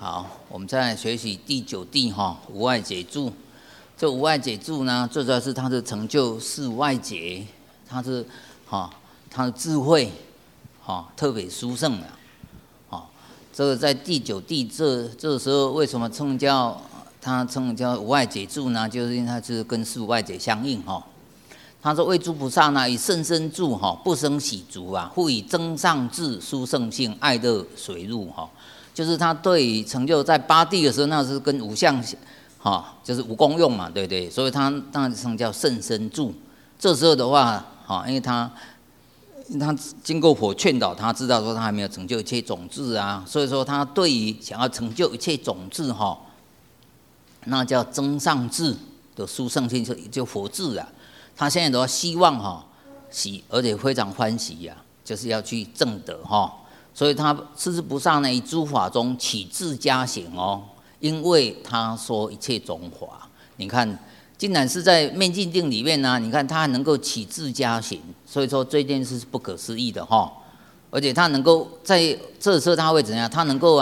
好，我们再来学习第九地无外解注。这无外解注呢，最主要是它的成就是外解，它是它的智慧特别殊胜的。这个在第九地这时候为什么称叫无外解注呢？就是因为它是跟事物外解相应他说：“为诸菩萨呢，以甚深住不生喜足啊，复以增上智殊胜性爱乐随入就是他对于成就在八地的时候，那是跟五相就是五功用嘛，对不对？所以他当时叫甚深住。这时候的话因为他经过佛劝导，他知道说他还没有成就一切种智啊，所以说他对于想要成就一切种智那叫增上智的殊胜性，就佛智啊。他现在的话希望喜，而且非常欢喜呀，就是要去证得所以他世智菩萨呢，以诸法中起智加行因为他说一切种法，你看，竟然是在灭尽定里面呢，你看他还能够起智加行，所以说这件事是不可思议的而且他能够在这时候他会怎样？他能够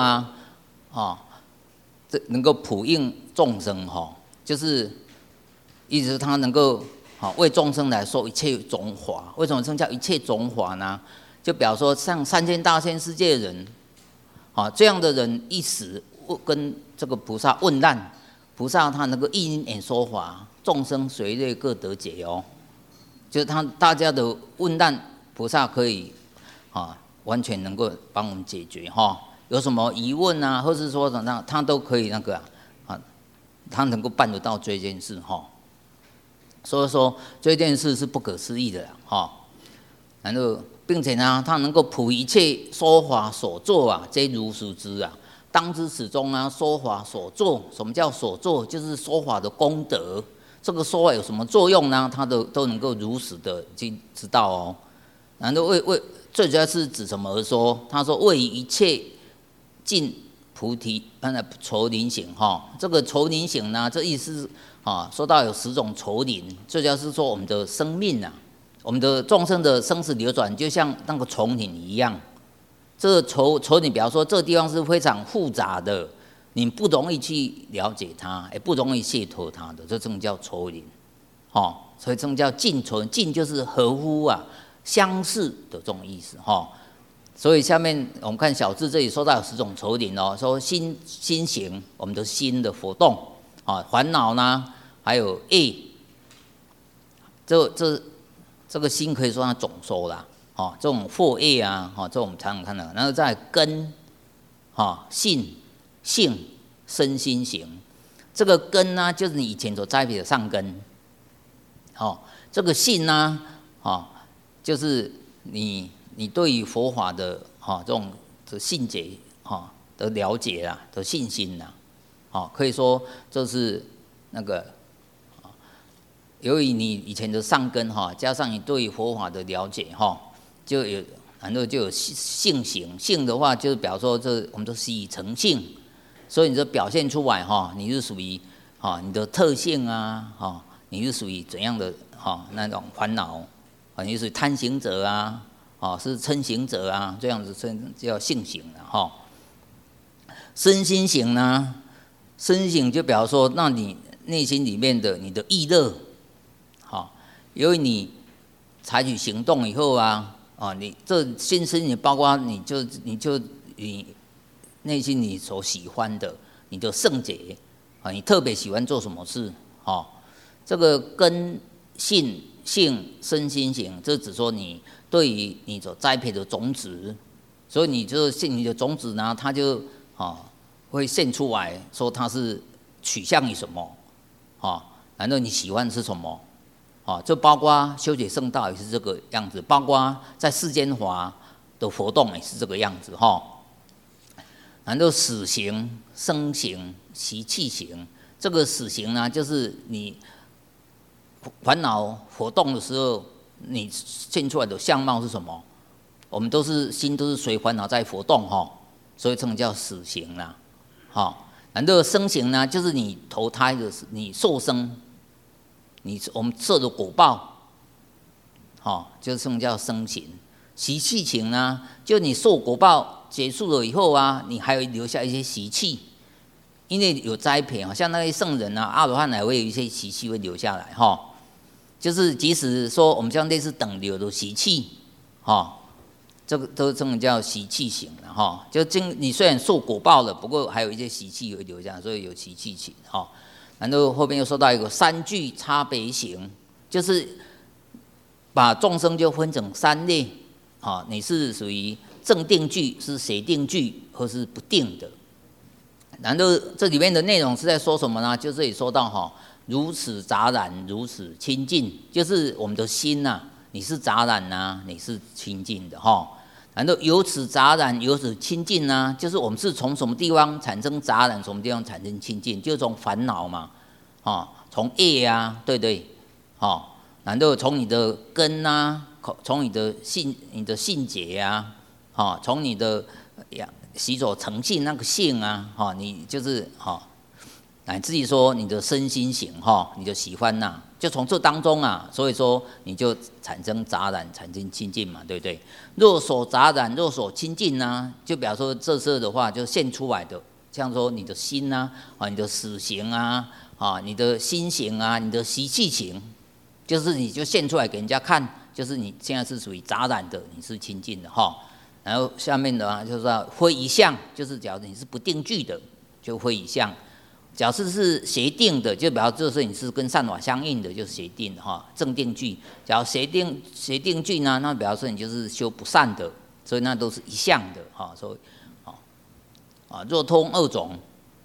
能够普应众生就是意思是他能够为众生来说一切种法。为什么称叫一切种法呢？就表示说像3000大千世界的人这样的人一时跟这个菩萨问难，菩萨他能够一因缘说法，众生随类各得解就是大家的问难，菩萨可以完全能够帮我们解决有什么疑问啊，或是说他都可以他能够办得到这件事所以说这件事是不可思议的然后并且呢，他能够普一切说法所作皆如实知当知始终说法所作。什么叫所作？就是说法的功德。这个说法有什么作用呢？他都能够如实的去知道然后最主要是指什么而说？他说为一切尽菩提愁林行这个愁林行呢，这意思说到有10种愁林，最主要是说我们的生命我们的众生的生死流转，就像那个丛林一样。这个愁林，比方说这个地方是非常复杂的，你不容易去了解它，也不容易解脱它的，这种叫愁林所以这种叫尽愁林。尽就是合乎相似的这种意思所以下面我们看小字，这里说到有10种愁林说心行，我们的心的活动烦恼呢，还有业，这个心可以说它总收啦这种惑业这我们常常看到。然后再根性身心行。这个根呢，就是你以前所栽培的上根这个性呢就是你对于佛法的这种信解的了解的信心可以说这是那个由于你以前的上根加上你对于佛法的了解然后就有性行。性的话就是表示说我们都是以成性，所以你就表现出来你是属于你的特性你是属于怎样的那种烦恼你是属于贪行者是嗔行者这样子叫性行身心行呢，身行就表示说，那你内心里面的你的意乐由于你采取行动以后你这心身你包括你内心你所喜欢的，你的圣洁你特别喜欢做什么事这个根性身心行，这只说你对于你所栽培的种子，所以你的种子呢，它就会现出来说它是取向于什么然后你喜欢是什么就包括修解圣道也是这个样子，包括在世间法的活动也是这个样子然后死行、生行、习气行。这个死行呢，就是你烦恼活动的时候，你现出来的相貌是什么？我们心都是随烦恼在活动所以称叫死行啦然后生行呢，就是你投胎的你受生。我们受的果报就是叫生行。习气行呢，就你受果报结束了以后你还会留下一些习气因为有栽培像那些圣人啊，阿罗汉还会有一些习气会留下来哈。就是即使说我们像类似等流的习气哈，这个都称为叫习气型的哈。就你虽然受果报了，不过还有一些习气会留下来，所以有习气型哈。然后后边又说到一个三聚差别型，就是把众生就分成三类啊，你是属于正定聚，是邪定聚，或是不定的。然后这里面的内容是在说什么呢？就这里说到哈，如此杂染，如此清净，就是我们的心呐，你是杂染呐，你是清净的哈。然后由此杂染，由此清净呢，就是我们是从什么地方产生杂染，什么地方产生清净，就是从烦恼嘛，从业啊，对不对？然后从你的根啊，从你的性结啊，从你的习所成性那个性啊，你就是乃至于说你的身心行你的喜欢呐，就从这当中啊，所以说你就产生杂染，产生清净嘛，对不对？若所杂染，若所清净呢，就比方说这时候的话，就现出来的，像说你的心啊，你的死行啊，你的心行啊，你的习气行，就是你就现出来给人家看，就是你现在是属于杂染的，你是清净的哈。然后下面的话就是说非一相，就是假如你是不定聚的，就非一相。假设是邪定的，就表示就是你是跟善法相应的，就是邪定哈，正定聚。假如邪定聚呢，那表示你就是修不善的，所以那都是一相的哈。所以若通二种，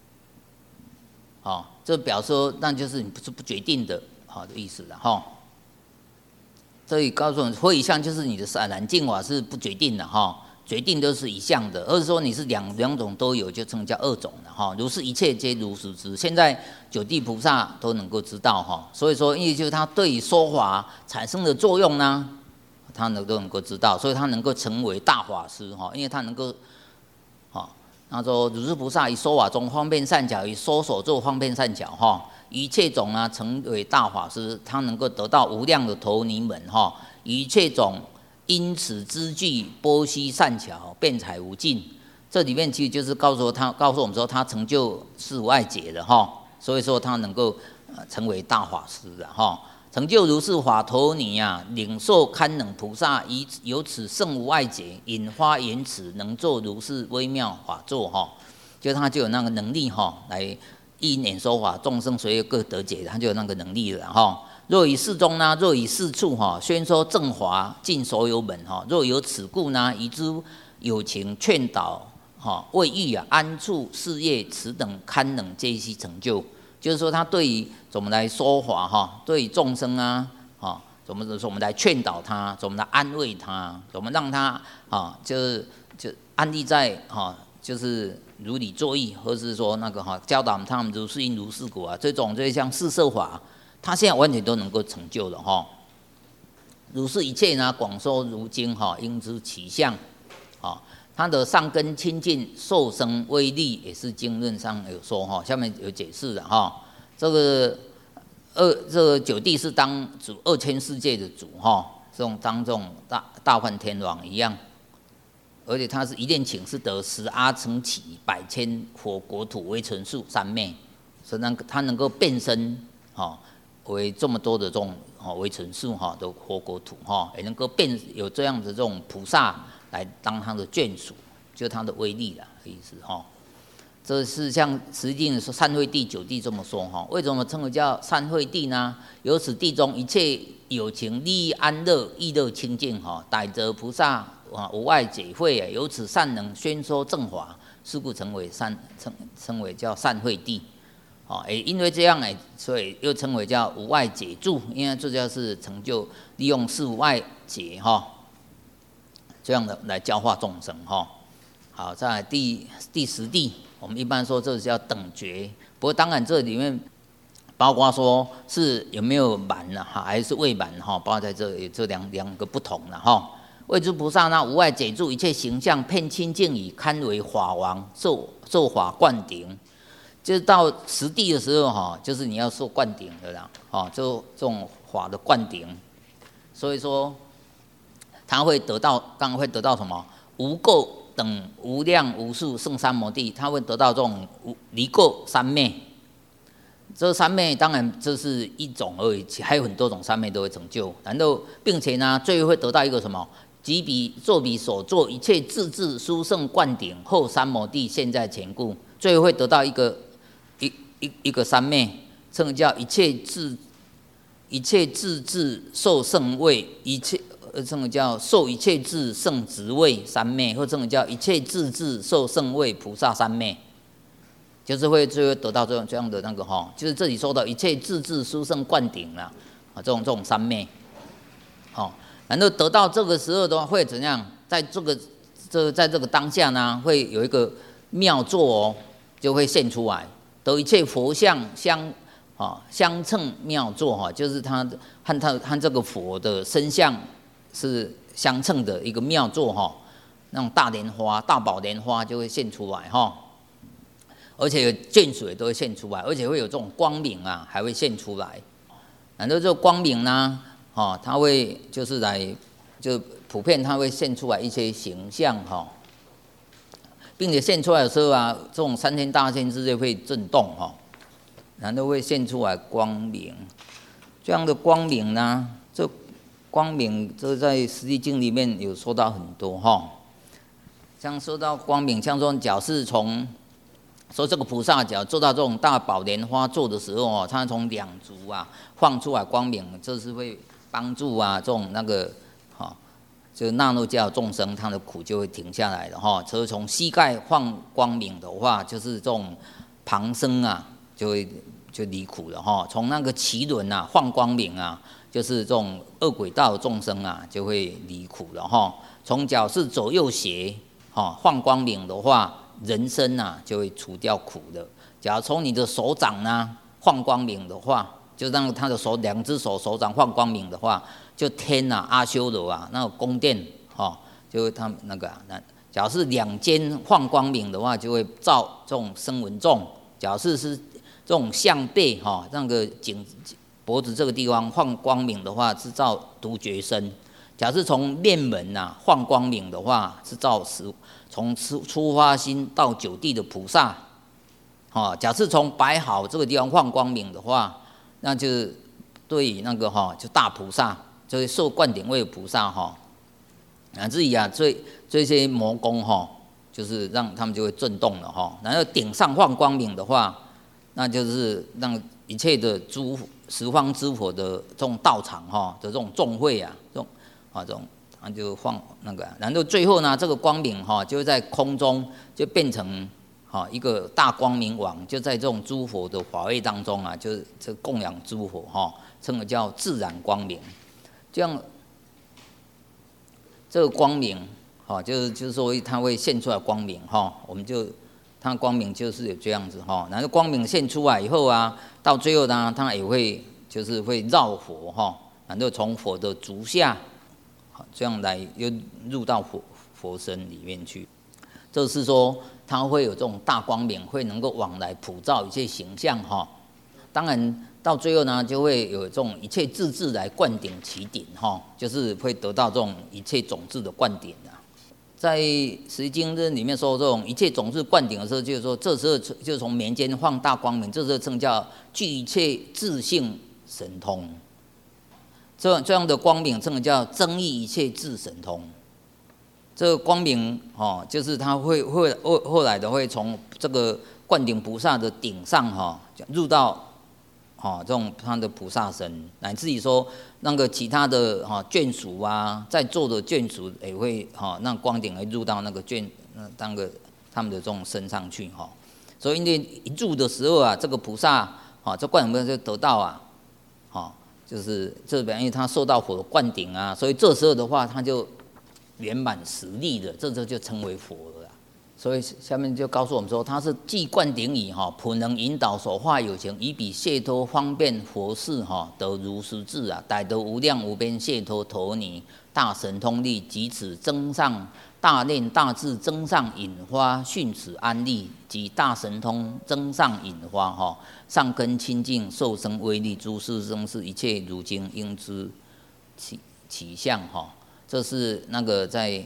这表示说那就是你不是不决定的的意思了哈。所以告诉我们，非一相就是你的散然净法是不决定的哈。决定都是一项的，而是说你是两种都有，就称叫二种了哈。如是一切皆如实知，现在九地菩萨都能够知道哈。所以说，因为就是他对于说法产生的作用呢，他都能够知道，所以他能够成为大法师哈。因为他能够他说如是菩萨于说法中方便善巧，以说所作方便善巧哈，一切种啊成为大法师，他能够得到无量的陀尼门哈，一切种。因此知具波悉善巧，辩才无尽。这里面其实就是告诉我们说，他成就四无碍解了哈，所以说他能够成为大法师了哈。成就如是法陀尼啊，领受堪能菩萨，由此圣无碍解，引发言辞，能做如是微妙法座哈。就他就有那个能力哈，来一演说法，众生随各得解，他就有那个能力了哈。若以事中呢，若以事处宣说正法，尽所有门若有此故呢，以诸有情劝导为欲安处事业，此等堪能皆悉成就。就是说，他对于怎么来说法对于众生啊怎么我们来劝导他，怎么来安慰他，怎么让他就安立在就是如理作意，或是说那个教导他们如是因如是果这种就像四摄法。他现在完全都能够成就了哈，如是一切呢，广说如经应知其相，他的上根清净受生威力也是经论上有说哈，下面有解释的哈。这个九地是当主2000世界的主哈，当这种大梵天王一样，而且他是一念请是得10阿僧祇100千佛国土为成数三昧，所以他能够变身为这么多的这种为成数的佛国土也能够有这样的这种菩萨来当他的眷属，就他的威力了意思这是像实际说善慧地九地这么说为什么称为叫善慧地呢？由此地中一切有情利益安乐，意乐清净逮着菩萨无碍解慧由此善能宣说正法，是故称为叫善慧地。因为这样所以又称为叫无碍解助，因为这就是成就利用四无碍解这样的来教化众生好，再来第10地，我们一般说这是叫等觉，不过当然这里面包括说是有没有满还是未满包括在这里这两个不同了为诸菩萨呢，无碍解助一切形象，遍清净以堪为法王，受法灌顶。就是到10地的时候就是你要受灌顶的啦就这种法的灌顶，所以说他会得到，刚刚会得到什么无垢等无量无数圣三摩地，他会得到这种离垢三昧。这三昧当然这是一种而已，还有很多种三昧都会成就。然后并且呢，最后会得到一个什么？即彼作彼所作一切自治殊胜灌顶后三摩地现在前故，最后会得到一个三昧，这个叫一切自治受胜位，这个叫受一切自胜职位三昧，或这个叫一切自治受胜位菩萨三昧，就是会最后得到这样的那个哈，就是这里说的一切自治殊胜灌顶啦，啊这种三昧，哦，然后得到这个时候的话会怎样？在这个当下呢，会有一个妙作哦，就会现出来，得一切佛像相称妙作哈，就是他和这个佛的身相是相称的一个妙作哈，那种大莲花、大宝莲花就会现出来哈，而且见水都会现出来，而且会有这种光明啊，还会现出来。然后这个光明呢，它会就是就普遍它会现出来一些形象哈，并且现出来的时候啊，这种三千大千世界会震动哈。然后会现出来光明，这样的光明呢，这光明这在《十地经》里面有说到很多哈。像说到光明，像说假是从说这个菩萨假做到这种大宝莲花座的时候哦，他从两足啊放出来光明，这是会帮助啊这种那个就那诺迦众生他的苦就会停下来了哈。所以从膝盖放光明的话，就是这种旁生啊。就离苦了哈，从那个脐轮啊放光明啊，就是这种恶鬼道的众生啊就会离苦了哈。从脚是左右斜放光明的话，人身啊就会除掉苦的。假如从你的手掌呢放光明的话，就让他的两只手掌放光明的话，就天啊阿修罗啊那个宫殿就会他们那个假如是两肩放光明的话，就会照这种声闻众。假如是这种项背那个脖子这个地方放光明的话，是照独觉身。假如是从面门放光明的话，是照从初发心到九地的菩萨。假设从白毫这个地方放光明的话，那就是对于那个就大菩萨，就是受灌顶位的菩萨至于这些魔功就是让他们就会震动了然后顶上放光明的话，那就是让一切的十方诸佛的这种道场的这种众会啊，这种就放那个，然后最后呢，这个光明就在空中就变成一个大光明网，就在这种诸佛的法会当中啊，就是这供养诸佛称为叫自然光明。这样这个光明就是说它会现出来光明我们就它光明就是有这样子然后光明现出来以后啊，到最后呢，它也会就是会绕佛然后从佛的足下这样来又入到佛身里面去。就是说它会有这种大光明，会能够往来普照一切形象当然到最后呢，就会有这种一切自治来灌顶其顶就是会得到这种一切种子的灌顶在《十经》里面说，这种一切种子灌顶的时候，就是说这时候就从民间放大光明，这时候称叫具一切自性神通。这样的光明称叫增益一切智神通。这个光明就是它会后来的会从这个灌顶菩萨的顶上入到这种他的菩萨身，乃至于说那个其他的眷属啊，在座的眷属也会让光顶会入到那个那个他们的这种身上去所以因为一入的时候啊，这个菩萨这灌顶菩萨就得到就是这边因为他受到佛的灌顶啊，所以这时候的话他就圆满实力的，这就称为佛了啦。所以下面就告诉我们说，他是既灌顶以普能引导所化有情，以彼解脱方便佛事得如实智逮得无量无边解脱陀尼大神通力，即此增上大念大智增上引发训此安利，及大神通增上引发上根清净受生威力，诸事生是一切如今应知起相这是那个在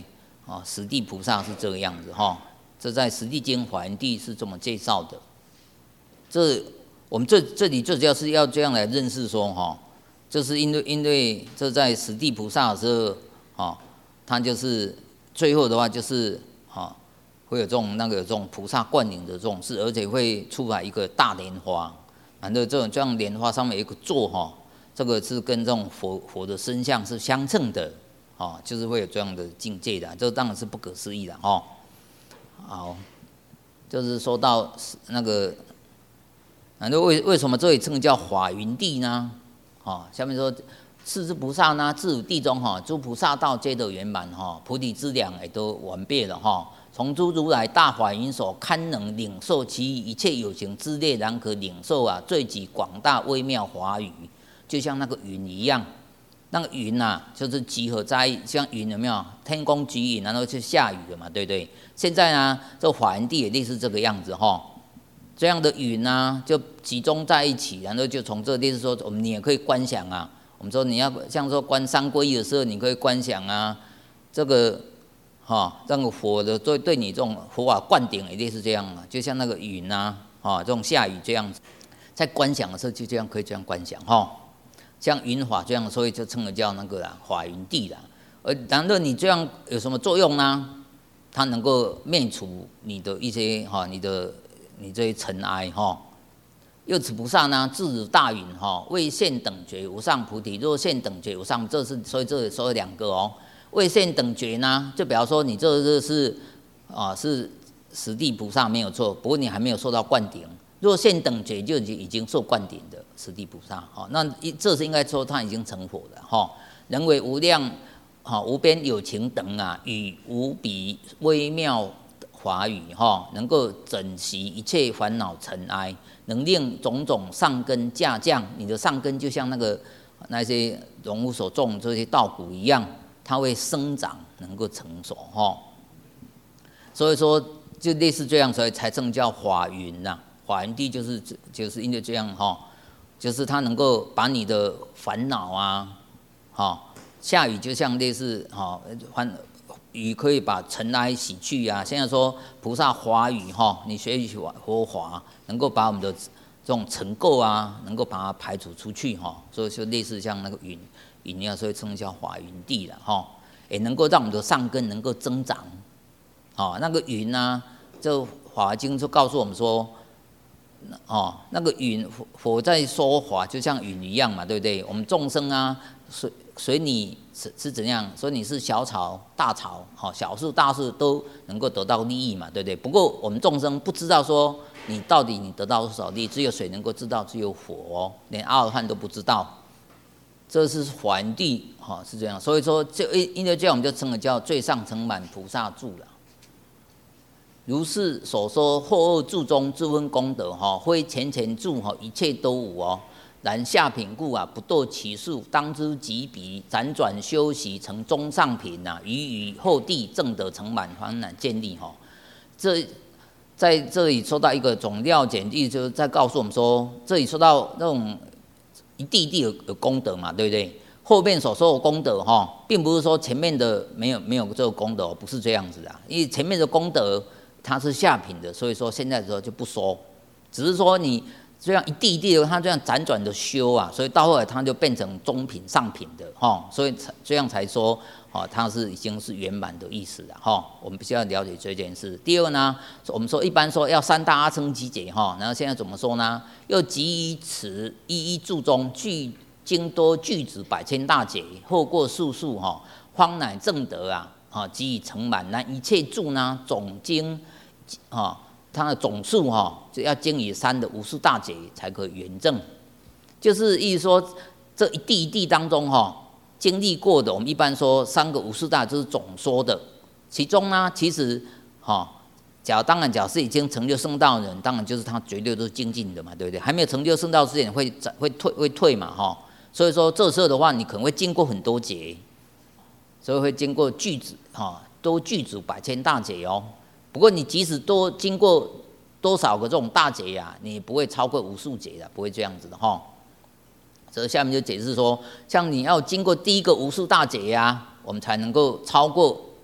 实地菩萨是这个样子哈。这在《实地经》华严地是这么介绍的。我们这里最主要是要这样来认识说哈，这是因为这在实地菩萨的时候，他就是最后的话就是会有这种菩萨灌顶的这种事，而且会出来一个大莲花，反正这样莲花上面有一个座哈，这个是跟这种佛的身相是相称的，就是会有这样的境界的，这当然是不可思议的哈。好，就是说到那个。那为什么这里称叫法云地呢？下面说世之菩萨呢，自有地中诸菩萨道皆得圆满菩提资粮也都完备了从诸如来大法云所堪能领受其余一切有情之列，然可领受最极广大微妙华语，就像那个云一样。那个云就是集合在像云有没有？天公举云，然后就下雨了嘛，对不对？现在呢，这法云地也类似这个样子这样的云就集中在一起，然后就从这类似说，你也可以观想我们说你要像说观三皈依的时候，你可以观想这个这个佛的对你这种佛法灌顶也类似这样就像那个云这种下雨这样子，在观想的时候就这样可以这样观想像云法这样，所以就称为叫那个法云地啦。然后你这样有什么作用呢？它能够灭除你的一些你这些尘埃又此菩萨呢，自如大云未现等觉无上菩提，若现等觉无上，所以这里说了两个未现等觉呢，就比方说你这是是实地菩萨没有错，不过你还没有受到灌顶。若现等觉就已经受灌顶的实地菩萨那这是应该说他已经成佛了人为无量无边有情等与无比微妙华语能够整习一切烦恼尘埃，能令种种上根架降。你的上根就像那些农夫所种这些稻谷一样，它会生长，能够成熟所以说就类似这样，所以才称叫法云法云地就是因为这样就是它能够把你的烦恼下雨就像类似雨可以把尘埃洗去现在说菩萨华语你学习佛法，能够把我们的这种尘垢能够把它排除出去所以就类似像那个云一样，所以称叫法云地了也能够让我们的上根能够增长那个云这法华经就告诉我们说那个云佛在说法就像云一样嘛，对不对？我们众生随你是怎样，所以你是小草大草小树大树都能够得到利益嘛，对不对？不过我们众生不知道说你到底你得到多少利益，只有谁能够知道？只有佛连阿罗汉都不知道。这是法云地是这样，所以说因为这样我们就称为叫最上成满菩萨住了。如是所说，后二住中自分功德非前住一切都无然下品故不堕其数，当知即彼辗转修习成中上品于后地正得成满方难建立这在这里说到一个总要简历，就是在告诉我们说，这里说到那种一地地有功德嘛，对不对？后面所说的功德并不是说前面的没有这个功德不是这样子因为前面的功德它是下品的，所以说现在的时候就不说，只是说你这样一地一地的，他这样辗转的修所以到后来他就变成中品上品的所以这样才说它是已经是圆满的意思了我们必须要了解这件事。第二呢，我们说一般说要三大阿僧祇劫然后现在怎么说呢？又即以此一注中具经多具子百千大劫，后过数数方乃正得即以成满。那一切注呢总经它的总数就要经以3的无数大劫才可以圆正，就是意思说这一地一地当中经历过的，我们一般说3个无数大就是总说的，其中呢其实当然假设已经成就圣道的人，当然就是他绝对都是精进的嘛，对不对？还没有成就圣道之前会退嘛所以说这时候的话，你可能会经过很多劫，所以会经过具子都具足百千大劫不过你即使多经过多少个这种大劫你不会超过无数劫的，不会这样子的所以下面就解释说，像你要经过第一个无数大劫我们才能够超过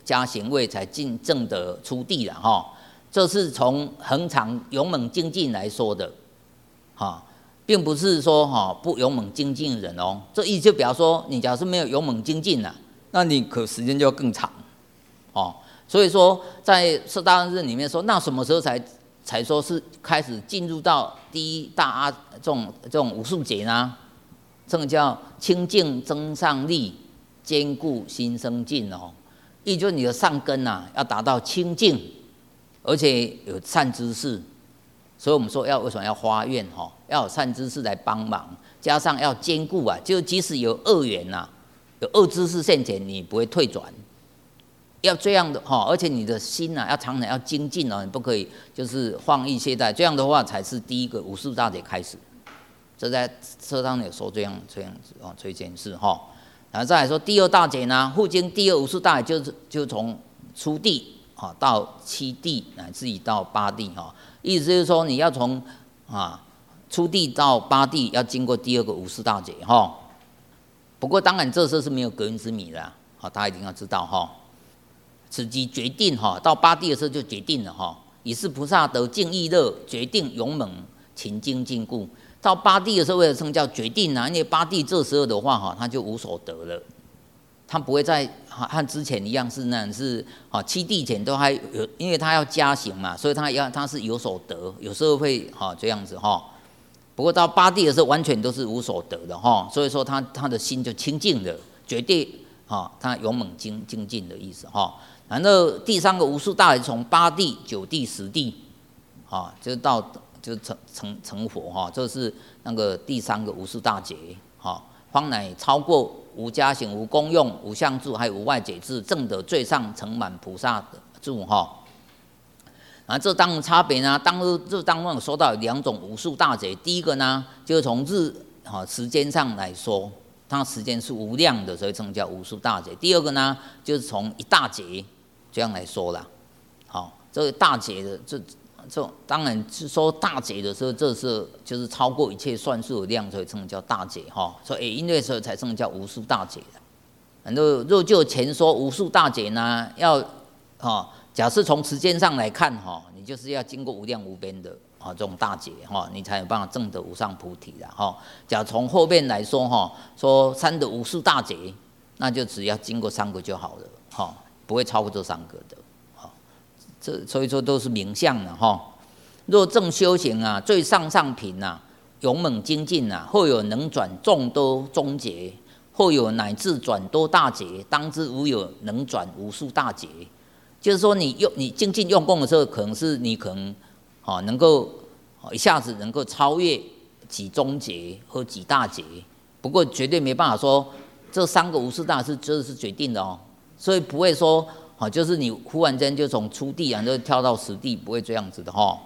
加行位才进正的初地了哈。这是从恒常勇猛精进来说的，哈，并不是说哈不勇猛精进的人哦。这意思就表示说，你假如是没有勇猛精进了，那你可时间就要更长，哦。所以说，在四大日里面说，那什么时候才说是开始进入到第一大阿这种无数劫呢？这个叫清净增上力，坚固心生静哦。意思就是你的善根呐、要达到清净，而且有善知识。所以我们说为什么要发愿哈？要有善知识来帮忙，加上要坚固啊，就即使有恶缘呐、有恶知识现前，你不会退转。要这样的哈，而且你的心呐、要常常要精进哦，你不可以就是放逸懈怠，这样的话才是第一个无数大劫开始。这在车上有说这样子哦，这件事哈。然后再来说第二大劫呢，复经第二无数大劫就从初地啊到七地乃至于到八地哈，意思就是说你要从初地到八地要经过第二个无数大劫哈。不过当然这时候是没有隔音之谜的，好，大家一定要知道哈。此即决定哈，到八地的时候就决定了哈，以是菩萨得净意乐，决定勇猛勤精进故。到八地的时候，为了称叫决定啊，因为八地这时候的话哈，他就无所得了，他不会再和之前一样是那样是七地前都还有，因为他要加行嘛，所以他是有所得，有时候会这样子哈。不过到八地的时候，完全都是无所得的哈，所以说他的心就清净了，决定他勇猛精进的意思哈。然后第三个无数大劫从八地、九地、十地，就成佛哈，这是那个第三个无数大劫哈，方乃超过无加行、无功用、无相住，还有无外解智，正得最上成满菩萨住哈。啊，这当中差别呢，这当中有说到有两种无数大劫，第一个呢，就是从时间上来说，它时间是无量的，所以称叫无数大劫。第二个呢，就是从一大劫这样来说啦。好，这个大劫的这当然是说大劫的时候，这是就是超过一切算数的量，所以称叫大劫哈。所以因为所以才称叫无数大劫的。然后若就前说无数大劫呢，要假设从时间上来看哈，你就是要经过无量无边的这种大劫哈，你才有办法证得无上菩提的哈。假如从后面来说哈，说三的无数大劫，那就只要经过三个就好了哈，不会超过这三个的。所以说都是名相了哈。若正修行啊，最上品啊，勇猛精进啊，或有能转众多中劫，或有乃至转多大劫，当知无有能转无数大劫。就是说你精进用功的时候，可能能够一下子能够超越几中劫和几大劫，不过绝对没办法说这三个无数大这是决定的哦，所以不会说。就是你忽然间就从初地就跳到十地，不会这样子的哈。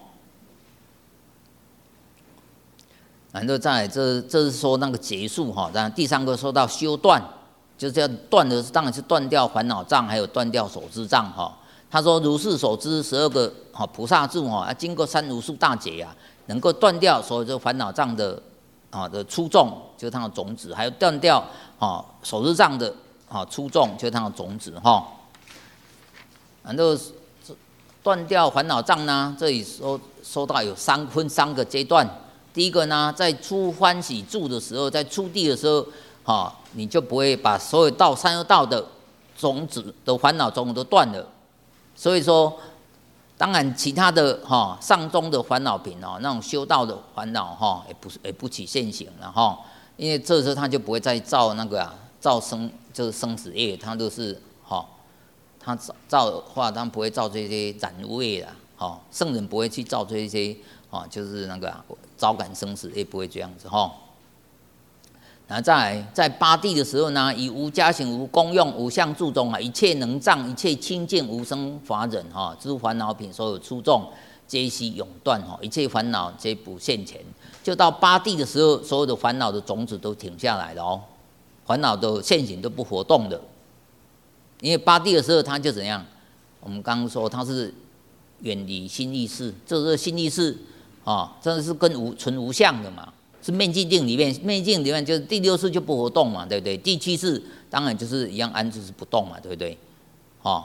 然后再来这是说那个结束哈。当然第三个说到修断，就是要断的，当然是断掉烦恼障，还有断掉所知障哈。他说如是所知12个菩萨住要经过三无数大劫啊，能够断掉所有这烦恼障的初众，就是它的种子，还有断掉所知障的初众，就是它的种子哈。然后断掉烦恼障呢，这里说到有分三个阶段。第一个呢，在初欢喜住的时候，在初地的时候，你就不会把所有三恶道的种子的烦恼种子都断了。所以说，当然其他的上中的烦恼品那种修道的烦恼也不起现行了哈，因为这时候他就不会再造那个造就是生死业，他都是他造的话，他不会造这些染污业啦，圣人不会去造这些就是那个招感生死业，不会这样子哈。然后再来在八地的时候呢，以无加行、无功用、无相住中一切能障、一切清净无生法忍诸烦恼品所有出众，皆悉永断一切烦恼皆不现前。就到八地的时候，所有的烦恼的种子都停下来了哦，烦恼的现行都不活动的。因为八地的时候，它就怎样？我们刚刚说它是远离心意识，这是心意识真的是跟纯无相的嘛，是灭尽定里面就是第六识就不活动嘛，对不对？第七识当然就是一样安住是不动嘛，对不对？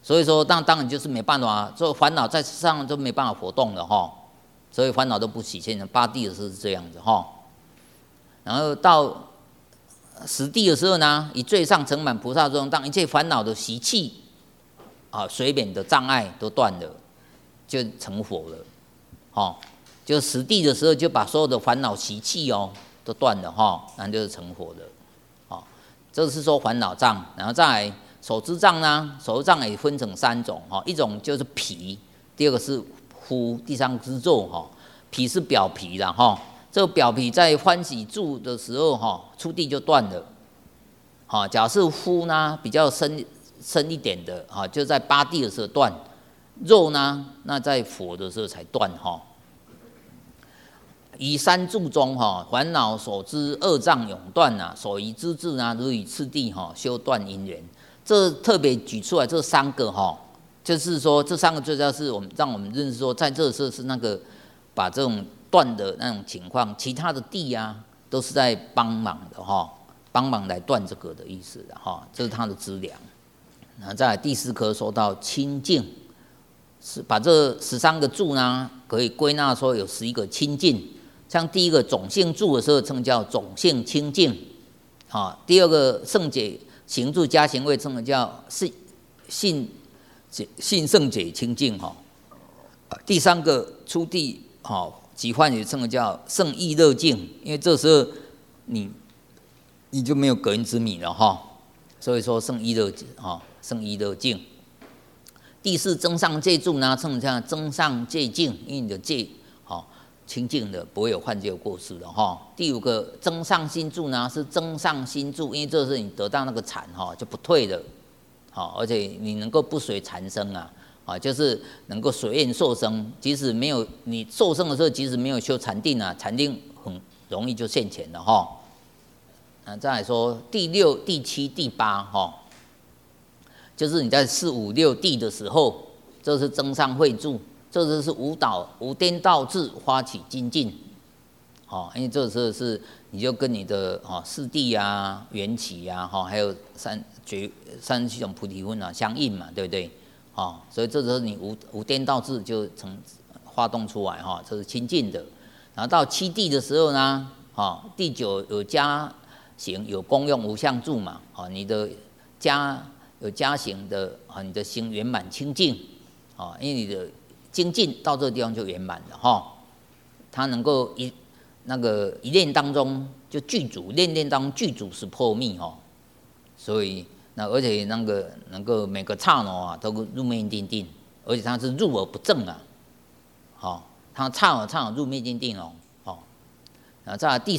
所以说当然就是没办法，这烦恼在上就没办法活动了哈，所以烦恼都不起现了。八地的时候是这样子哈，然后到十地的时候呢，以最上成满菩萨作用，当一切烦恼的习气随免的障碍都断了，就成佛了。哦，就十地的时候就把所有的烦恼习气都断了哈，然后就是成佛了。哦，这是说烦恼障，然后再来手知障呢，手知障也分成3种哈，一种就是皮，第二个是肤，第三个是肉哈。皮是表皮啦哈，这个表皮在欢喜住的时候出地就断了。好，假设肤呢比较深一点的就在八地的时候断，肉呢那在佛的时候才断哈。以三住中烦恼所知二障永断所依之智呢，如以次第修断因缘。这特别举出来这3个就是说这3个最主要是让我们认识说，在这个时候是那个把这种断的那种情况，其他的地都是在帮忙的帮忙来断这个的意思的这是它的资粮。那再来第4颗说到清净，是把这13个住呢，可以归纳说有11个清净。像第一个种性住的时候称叫种性清净，第二个圣解行住加行位称的叫性圣解清净第3个出地即幻也称的叫圣意乐净，因为这时候你就没有隔音之谜了所以说圣意乐圣意乐净。第4增上戒住呢，称叫增上戒净，因为你的戒清净的，不会有幻觉有过失的第5个增上心住呢，是增上心住，因为这是你得到那个禅就不退了而且你能够不随禅生就是能够随愿受生，即使没有你受生的时候，即使没有修禅定禅定很容易就现前了再来说第6、第7、第8就是你在4、5、6地的时候，这是增上慧住，这就是无颠倒智发起精进因为这时候是你就跟你的四谛缘起还有37种菩提分相应嘛，对不对所以这时候你无颠倒智就发动出来这是清净的。然后到7地的时候呢第9有加行有功用无相住嘛你的有加行的你的行圆满清净因为你的精进到这个地方就圆满了它能够一念当中就具足，念当中具足是破密所以而且能够每个刹那都入灭定定，而且它是入而不正它刹那入灭定定然后在第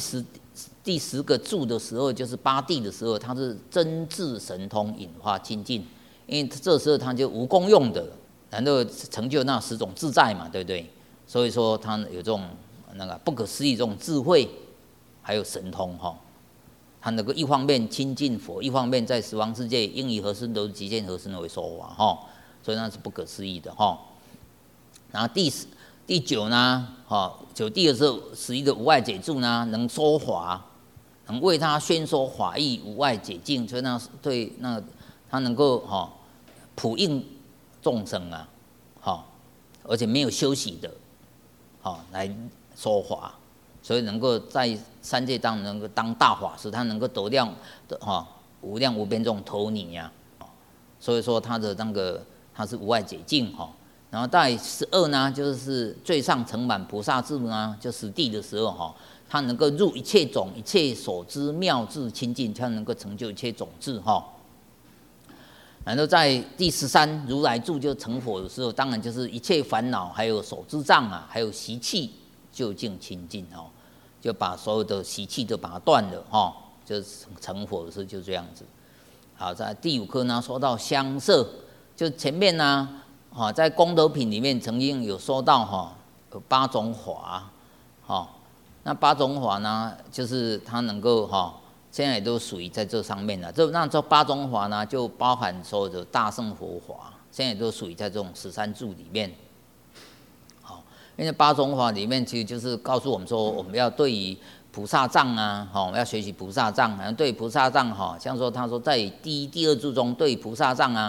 10个住的时候，就是八地的时候，它是真智神通引发清净，因为这时候它就无功用的，然后成就那10种自在嘛，对不对？所以说它有这种不可思议这种智慧，还有神通它能够一方面亲近佛，一方面在十方世界应以何身都是极限何身为说法所以那是不可思议的然后第9呢9地的时候，11的无碍解住呢，能说法，能为他宣说法义，无碍解净，所以他能够普应众生而且没有休息的来说法，所以能够在三界当中能够当大法师，他能够得量无量无边这种投泥所以说他的他是无碍解净然后在12呢，就是最上成满菩萨智呢，就10地的时候他能够入一切种、一切所知妙智清净，他能够成就一切种智然后在第13如来住就成佛的时候，当然就是一切烦恼还有手知障还有习气究竟清净就把所有的习气都把它断了就是成佛的时候就这样子。好，在第5颗呢说到相摄，就前面呢在功德品里面曾经有说到有8种法那8种法呢，就是它能够现在也都属于在这上面了。这8种法呢，就包含所有的大乘佛法，现在也都属于在这种13住里面。因为8种法里面其实就是告诉我们说，我们要对于菩萨藏我们要学习菩萨藏，对菩萨藏像说他说在第1、第2住中对菩萨藏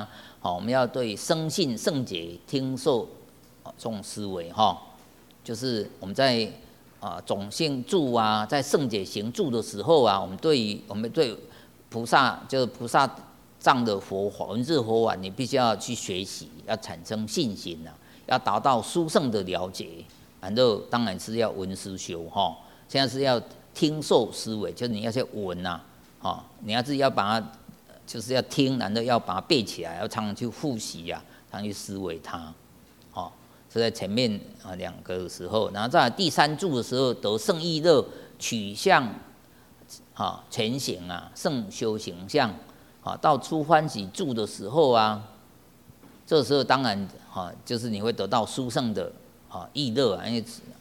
我们要对生性圣解听受这种思维就是我们在种性住啊，在圣解行住的时候啊，我们对菩萨就是菩萨藏的佛法文字佛法，你必须要去学习，要产生信心要达到殊胜的了解，然后当然是要闻思修现在是要听受思维，就是你要去闻你要自己要把它，就是要听，然后要把它背起来，要常常去复习常常去思维它，是在前面2个的时候，然后再来第3住的时候，得胜意乐，取向前行胜修行相到初欢喜住的时候这时候当然就是你会得到殊胜的意乐因为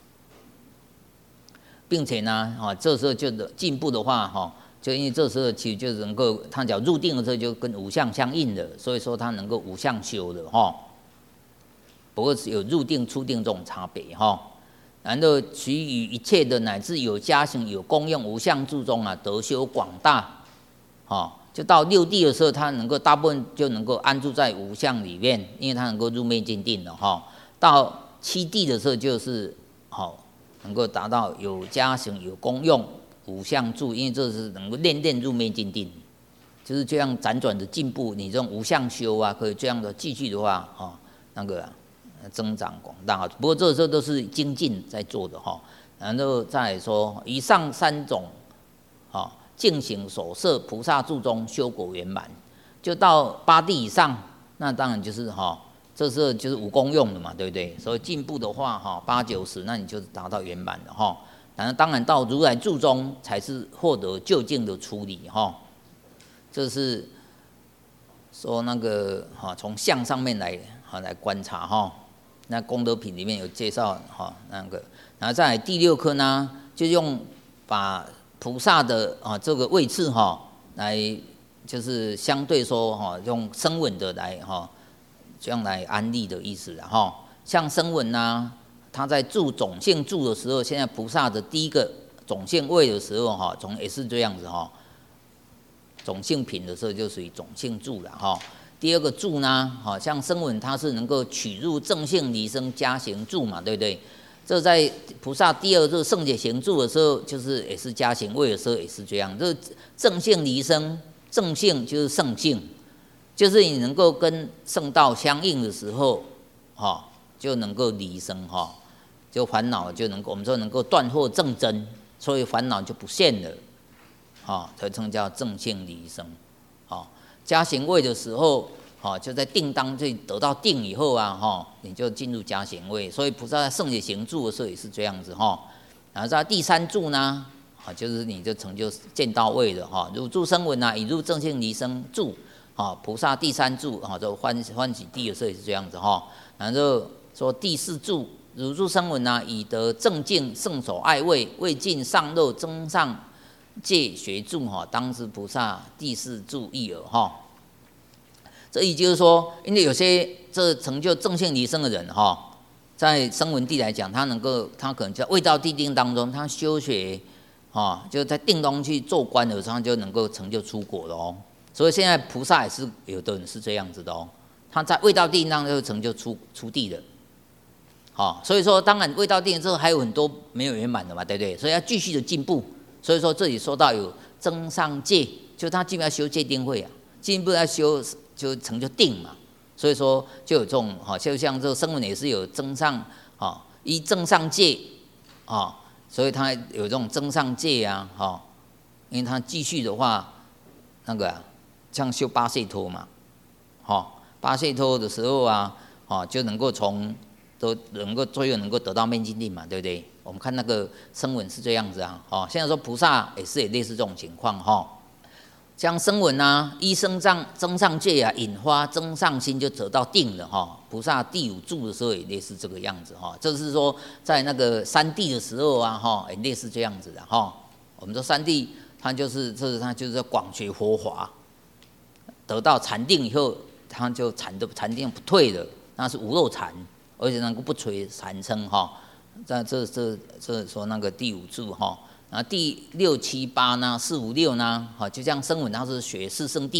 并且呢这时候就进步的话就因为这时候其实就能够，他讲入定的时候就跟无相相应的，所以说他能够无相修的不过有入定、出定这种差别然后其余一切的乃至有加行、有功用、无相住中得修广大就到6地的时候，他能够大部分就能够安住在无相里面，因为他能够入灭尽定了到7地的时候，就是能够达到有加行、有功用。无相住，因为这是能够练入灭尽定，就是这样辗转的进步。你这种无相修可以这样的继续的话，增长广大。不过这时候都是精进在做的然后再来说，以上3种净行所摄菩萨住中修果圆满，就到8地以上，那当然就是这时候就是无功用了嘛，对不对？所以进步的话8、9、10，那你就达到圆满了然后当然到如来住中才是获得究竟的处理这是说那个从相上面来观察那功德品里面有介绍那个，然后再来第6课呢，就用把菩萨的这个位次来就是相对说用声闻的来这样来安立的意思像声闻他在住种性住的时候，现在菩萨的第一个种性位的时候从也是这样子种性品的时候就属于种性住了第2个住呢像声闻它是能够取入正性离生加行住嘛，对不对？这在菩萨第2个圣解行住的时候，就是也是加行位的时候也是这样。这正性离生，正性就是圣性，就是你能够跟圣道相应的时候就能够离生就烦恼就能够，我们说能够断惑正真，所以烦恼就不现了才称叫正性离生加行位的时候就在定当就得到定以后你就进入加行位，所以菩萨在圣解行住的时候也是这样子然后在第3住呢就是你就成就见到位的如住声闻以入正性离生住菩萨第3住就欢喜地的时候也是这样子然后说第4住如住声闻以得正境圣所爱位，未尽上漏增上戒学住当知菩萨第4住意耳这意就是说，因为有些这成就正性离生的人在声闻地来讲，他可能在未到地定当中，他修学就在定中去做观的时候，就能够成就出果了所以现在菩萨也是有的人是这样子的他在未到地定当中就成就出地的所以说当然未到定之后还有很多没有圆满的嘛，对不对？所以要继续的进步。所以说这里说到有增上戒，就他基本要修戒定慧进一步要修就成就定嘛。所以说就有这种就像这个声闻也是有增上依增上戒所以他有这种增上戒因为他继续的话那个像修八解脱嘛八解脱的时候就能够都能够最后能够得到灭尽定嘛，对不对？我们看那个声闻是这样子现在说菩萨也类似这种情况像声闻依增上戒引发增上心就得到定了菩萨第5住的时候也类似这个样子这是说在那个3地的时候也类似这样子的我们说3地他就是广学佛法，得到禅定以后，他就禅定不退了，那是无漏禅，而且能够不垂禅称这说那个第5住然后第6、7、8呢，4、5、6呢就像声闻他是学四圣谛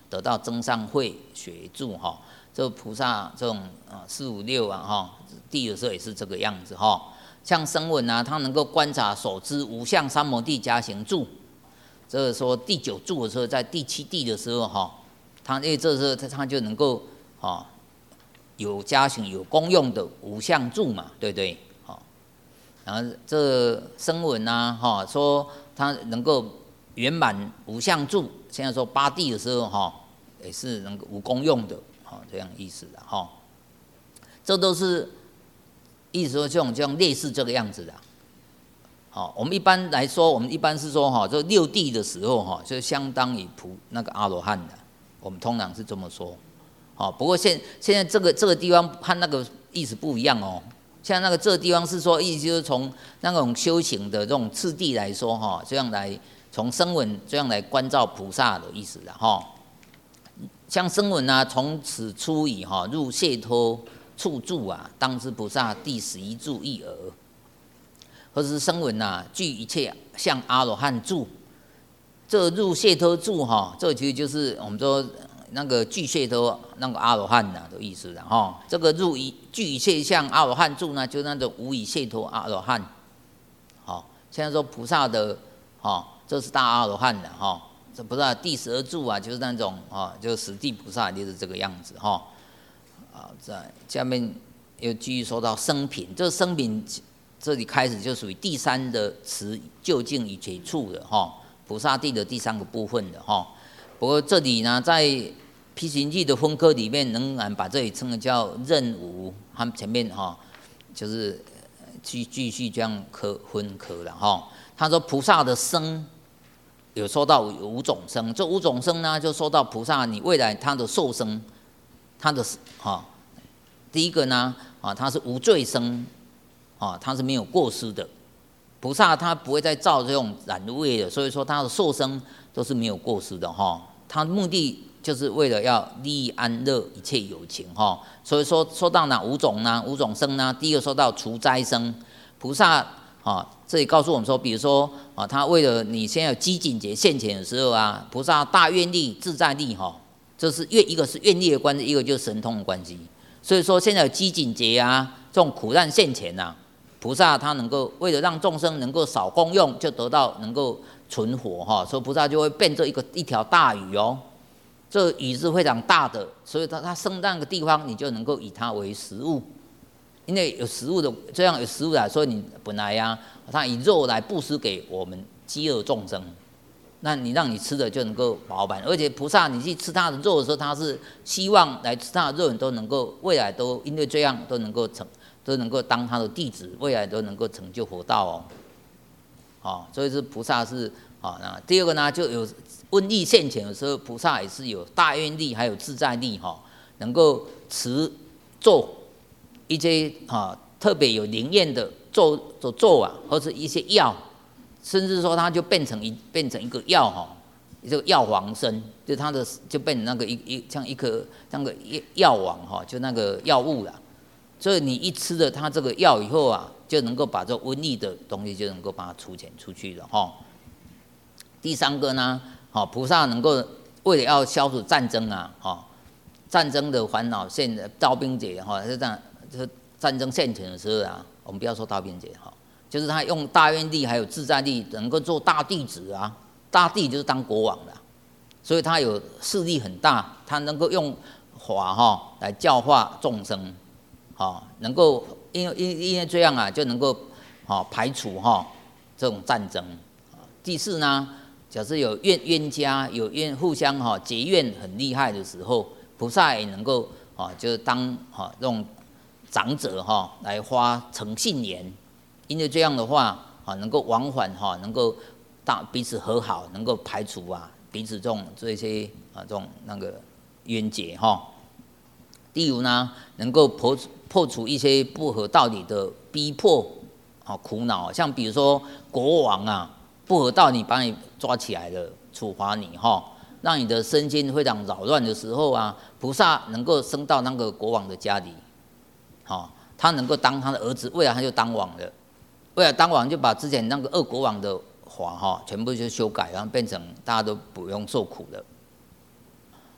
得到增上慧学住哈。这菩萨这种4、5、6啊哈，地的时候也是这个样子哈。像声闻啊，他能够观察所知无相三摩地加行住。这个说第9住的时候，在第7地的时候哈，他因为这时候他就能够有加行有功用的无相住嘛，对不对？然后这声闻啊说他能够圆满无相住。现在说8地的时候也是能够无功用的这样意思的哈。这都是意思说这种类似这个样子的。我们一般来说，我们一般是说这6地的时候就相当于那个阿罗汉的，我们通常是这么说。不过现在这个地方和那个意思不一样哦。像那个这个地方是说，意思就是从那种修行的这种次第来说这样来从声闻这样来关照菩萨的意思的像声闻啊，从此出以入解脱处住啊，当知菩萨第11住一耳。或者是声闻啊，具一切像阿罗汉住。这入解脱住这其实就是我们说那个具解脱那个阿罗汉的意思的这个具一切像阿罗汉住呢，就是那种无以解脱阿罗汉。现在说菩萨的这是大阿罗汉的这菩萨第12住啊，就是那种就是十地菩萨就是这个样子在下面又继续说到声品，这声品这里开始就属于第3的持究竟一切处的菩萨地的第3个部分的不过这里呢，在毗行记的分科里面，仍然把这里称为叫任无，他们前面就是继续这样分科了他说菩萨的声有说到5种声，这5种声呢，就说到菩萨你未来他的受生，他的第一个呢他是无罪生。他是没有过失的，菩萨他不会再造这种染污业的，所以说他的受生都是没有过失的他的目的就是为了要利益安乐一切有情所以说说到哪5种呢？5种生呢？第一个说到除灾生，菩萨这里告诉我们说，比如说他为了你现在有机警节现前的时候啊，菩萨大愿力自在力这是一个是愿力的关系，一个就是神通的关系。所以说现在有机警节啊，这种苦难现前啊，菩萨他能够为了让众生能够少功用，就得到能够存活所以菩萨就会变这一条大鱼这鱼是非常大的，所以它生那个地方，你就能够以它为食物，因为有食物的这样有食物所以你本来它以肉来布施给我们饥饿众生，那你让你吃的就能够饱满，而且菩萨你去吃它的肉的时候，他是希望来吃它的肉人都能够未来都因为这样都能够当他的弟子，未来都能够成就佛道所以是菩萨是那第二个呢，就有瘟疫现前的时候，菩萨也是有大愿力，还有自在力能够持咒一些特别有灵验的咒啊，或者一些药，甚至说它就变成一个药这个药王身，就它的就变成那个像一颗那个药王就那个药物啦。所以你一吃了它这个药以后就能够把这瘟疫的东西就能够把它除遣出去了第3个呢，菩萨能够为了要消除战争战争的烦恼刀兵劫是这样，就是战争现前的时候我们不要说刀兵劫就是他用大愿力还有自在力，能够做大弟子大弟就是当国王的，所以他有势力很大，他能够用法来教化众生。能够因为这样就能够排除这种战争。第4呢，假设有冤家有互相结怨很厉害的时候，菩萨也能够就是当这种长者来发诚信言，因为这样的话能够往返能够彼此和好，能够排除彼此这些这种那个冤结第5呢，能够破除一些不合道理的逼迫苦恼，像比如说国王不合道理把你抓起来了，处罚你让你的身心非常扰乱的时候菩萨能够升到那个国王的家里他能够当他的儿子，未来他就当王了，未来当王就把之前那个恶国王的法全部就修改，然后变成大家都不用受苦了。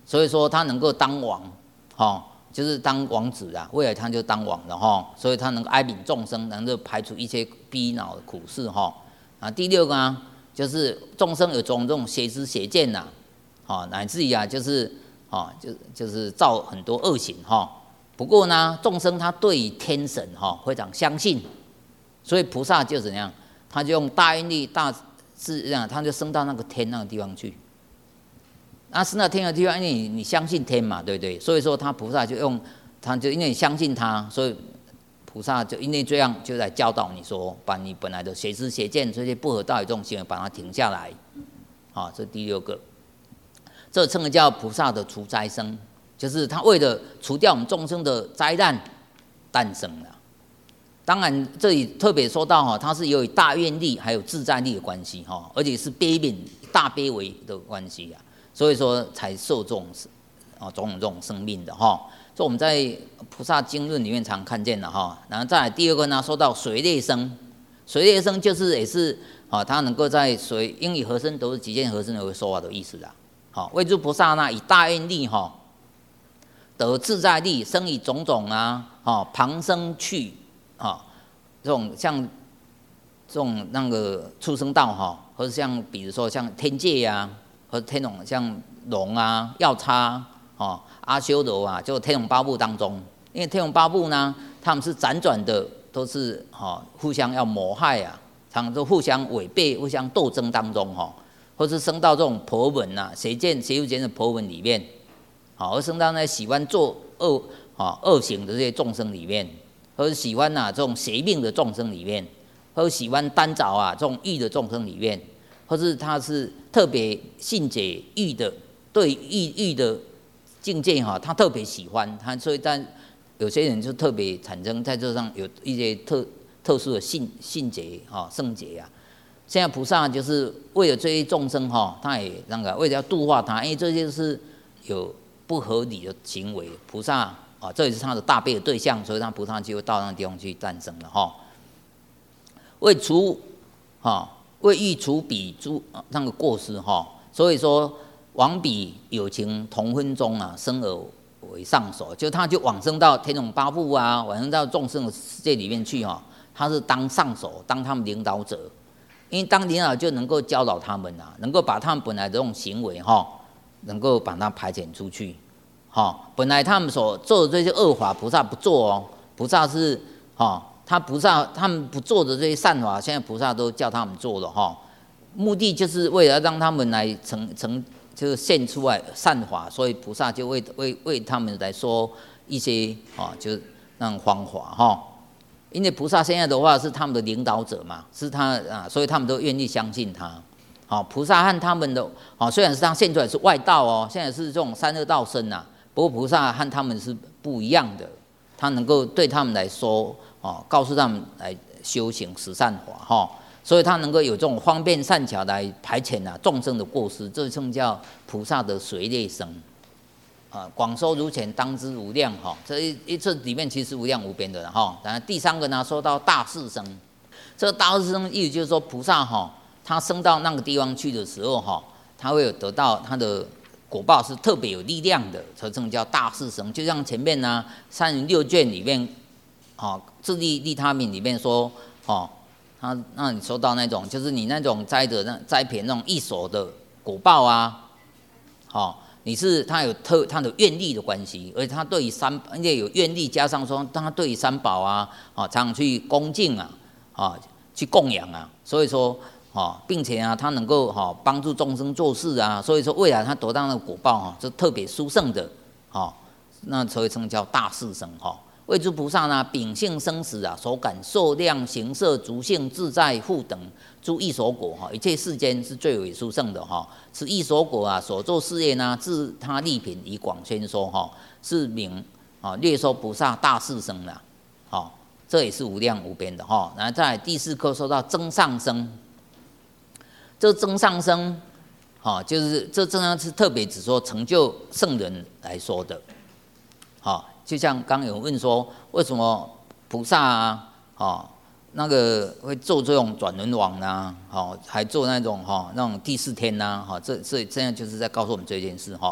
所以说他能够当王，就是当王子啊，未来他就当王了所以他能够哀悯众生，能够排除一些逼恼的苦事第六个呢，就是众生有种种邪知邪见呐，乃至于就是就是造很多恶行不过呢，众生他对于天神非常相信，所以菩萨就怎样，他就用大愿力、大智这样，他就升到那个天那个地方去。那升到天的地方，因为你相信天嘛，对不对？所以说他菩萨就用，他就因为你相信他，所以菩萨就因为这样就来教导你说，把你本来的邪知邪见这些不合道理这种行为，把它停下来。这第六个，这称为叫菩萨的除灾生，就是他为了除掉我们众生的灾难诞生了。当然，这里特别说到它是由于大愿力还有自在力的关系而且是悲悯大悲为的关系所以说才受这种这种生命的所以我们在菩萨经论里面常看见的然后再来第二个呢，说到随类生，随类生就是也是他能够在随因以何身都是极见何身而说法的意思为诸菩萨呢，以大愿力得自在力，生以种种旁生趣这种像这种那个畜生道或者像比如说像天界或者天龙像龙药叉阿修罗就天龙八部当中，因为天龙八部呢，他们是辗转的，都是互相要谋害常常都互相违背、互相斗争当中或是升到这种婆文邪入间的婆文里面而升到那喜欢做恶行的这些众生里面，或者喜欢这种邪命的众生里面，或者喜欢单找这种欲的众生里面，或是他是特别信解欲的，对欲的境界他特别喜欢所以但有些人就特别产生在这上有一些特殊的信解圣解现在菩萨就是为了这些众生他也那个为了要度化他，因为这些是有不合理的行为，菩萨这也是他的大悲的对象，所以他菩萨就到那个地方去诞生了为欲除彼诸那个过失所以说往彼有情同分中生而为上首，就他就往生到天龙八部往生到众生的世界里面去他是当上首，当他们领导者，因为当领导就能够教导他们能够把他们本来的这种行为能够把它排遣出去本来他们所做的这些恶法，菩萨不做菩萨是他们不做的这些善法，现在菩萨都叫他们做了目的就是为了让他们来就是现出来善法，所以菩萨就为他们来说一些就是那种方法因为菩萨现在的话是他们的领导者嘛，是他所以他们都愿意相信他菩萨和他们的虽然是他现出来是外道现在是这种三恶道身不过菩萨和他们是不一样的，他能够对他们来说告诉他们来修行十善法所以他能够有这种方便善巧来排遣众生的过失，这称叫菩萨的随类生广收如前，当知无量这里面其实无量无边的然后第三个呢，说到大士生，这个大士生意思就是说菩萨他升到那个地方去的时候他会有得到他的果报是特别有力量的，所以叫大士生。就像前面呢36卷里面自利他命里面说他让你收到那种就是你那种栽培那种一手的果报你是他有他的愿力的关系，而且他对于因为有愿力，加上说他对于三宝常常去恭敬去供养所以说并且他能够帮助众生做事所以说未来他得到那个果报是特别殊胜的那所以称叫大士生为诸菩萨呢，秉性生死所感受量形色足性自在互等诸异所果一切世间是最为殊胜的此异所果所做事业呢，自他利品以广宣说是名略说菩萨大士生这也是无量无边的然后再来第四课说到增上生，这增上生就是这增上是特别只说成就圣人来说的就像刚有问说，为什么菩萨那个会做这种转轮王还做那种那种第四天这样就是在告诉我们这件事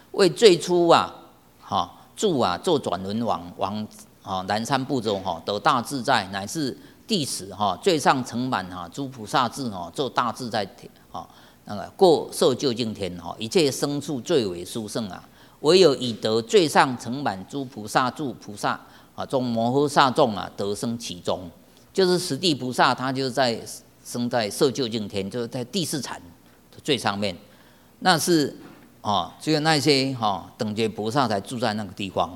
为最初啊，助啊做转轮王南山部洲得大自在，乃至地始最上成满诸菩萨智做大自在那个过受究竟天一切生处最为殊胜啊！唯有以得最上成满诸菩萨诸菩萨众摩诃萨众得生其中，就是十地菩萨，他就是生在受究竟天，就是在第四禅的最上面，那是只有那些等觉菩萨才住在那个地方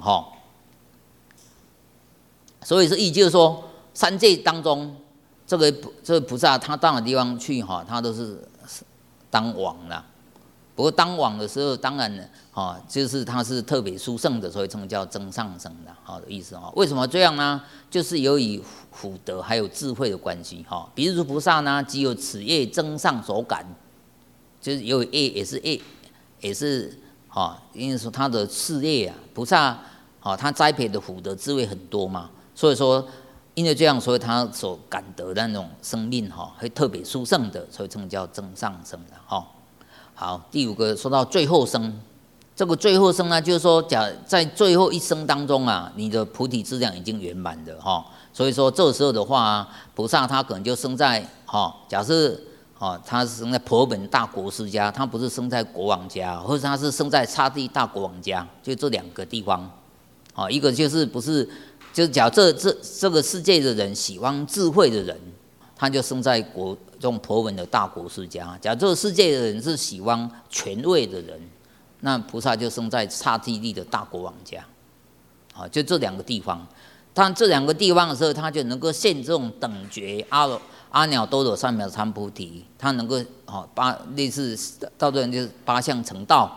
所以是意就是说，三界当中这个菩萨他到哪地方去他都是当王啦。不过当王的时候，当然就是他是特别殊胜的，所以称叫增上生的意思为什么这样呢？就是由于福德还有智慧的关系比如菩萨呢，只有此业增上所感，就是有业也是因为说他的事业菩萨他栽培的福德智慧很多嘛，所以说因为这样，所以他所感得的那种生命会特别殊胜的，所以称叫增上生的好，第五个说到最后生，这个最后生呢，就是说在最后一生当中你的菩提资粮已经圆满的所以说这时候的话菩萨他可能就生在假设他是生在婆本大国师家，他不是生在国王家，或者他是生在刹帝大国王家，就这两个地方一个就是不是就是假设这个世界的人喜欢智慧的人，他就生在这种婆本的大国师家。假如这个世界的人是喜欢权位的人，那菩萨就生在刹帝利的大国王家。就这两个地方，当这两个地方的时候，他就能够现这种等觉阿耨多罗三藐三菩提，他能够类似道德人就是八相成道，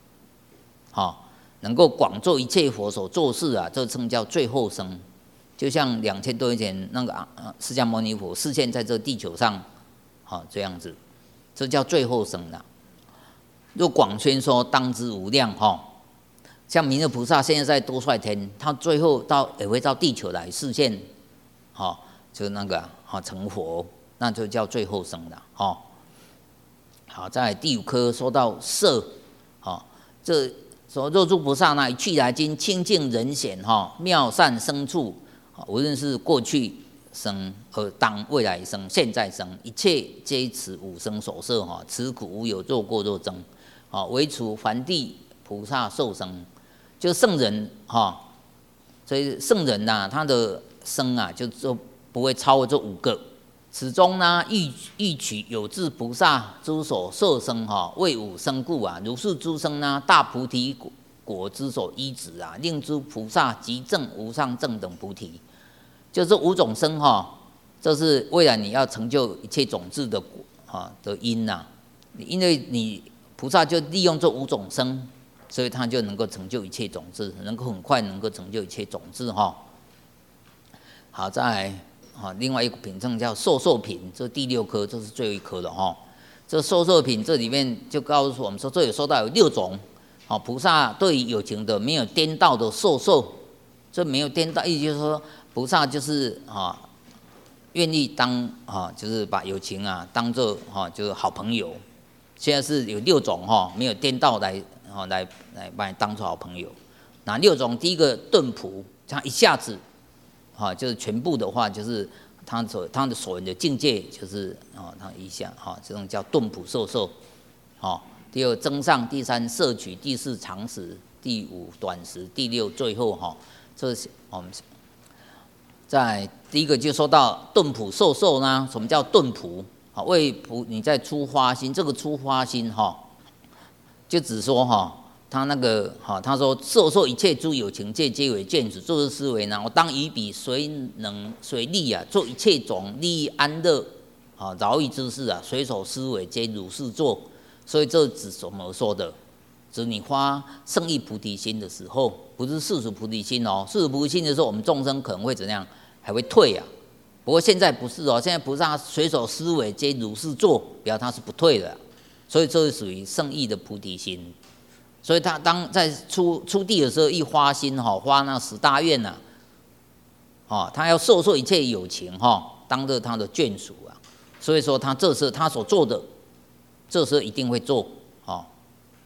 能够广做一切佛所做事这称叫最后生。就像2000多年前那个释迦牟尼佛示现在这地球上，这样子，这叫最后生啦。若广宣说，当知无量像弥勒菩萨现在在多帅天，他最后也会到地球来示现，就那个成佛，那就叫最后生了好，在第五科说到色，这说若诸菩萨呢，以去来今清净人显妙善生处，无论是过去生和当未来生、现在生，一切皆此五生所摄此苦无有作过若增唯除梵地菩萨受生，就圣人所以圣人他的生就不会超过这5个。此中呢，欲取有智菩萨诸所受生为五生故如是诸生呢，大菩提果之所依止令诸菩萨即证无上正等菩提。就这5种生这是未来你要成就一切种智的的因因为你菩萨就利用这5种生，所以他就能够成就一切种智，能够很快能够成就一切种智好，再来另外一个品称叫受受品，这第6科，这是最后一科了这受受品这里面就告诉我们说，这有说到有6种菩萨对于有情的没有颠倒的受受，这没有颠倒，意思就是说菩萨就是愿意当就是把有情当做就是好朋友。现在是有6种没有颠倒来把你当做好朋友。哪6种？第一个顿仆，他一下子就是全部的话，就是他的所缘的境界，就是他一下这种叫顿仆受受。第2增上，第3摄取，第4长时，第5短时，第6最后这是我们在第一个就说到顿仆受受呢。什么叫顿仆？为你在出发心，这个出发心就只说他那个他说受一切诸有情界，皆为见识，做是思维呢。我当以彼随能随力做一切种利益安乐饶益之事随手思维皆如是做。所以这指什么说的？指你发圣意菩提心的时候，不是世俗菩提心世俗菩提心的时候，我们众生可能会怎样？还会退不过现在不是现在菩萨随手思维皆如是做，表示他是不退的所以这是属于圣意的菩提心。所以他当在出地的时候，一发心发那10大愿他要受一切有情当着他的眷属所以说他这时候他所做的，这时候一定会做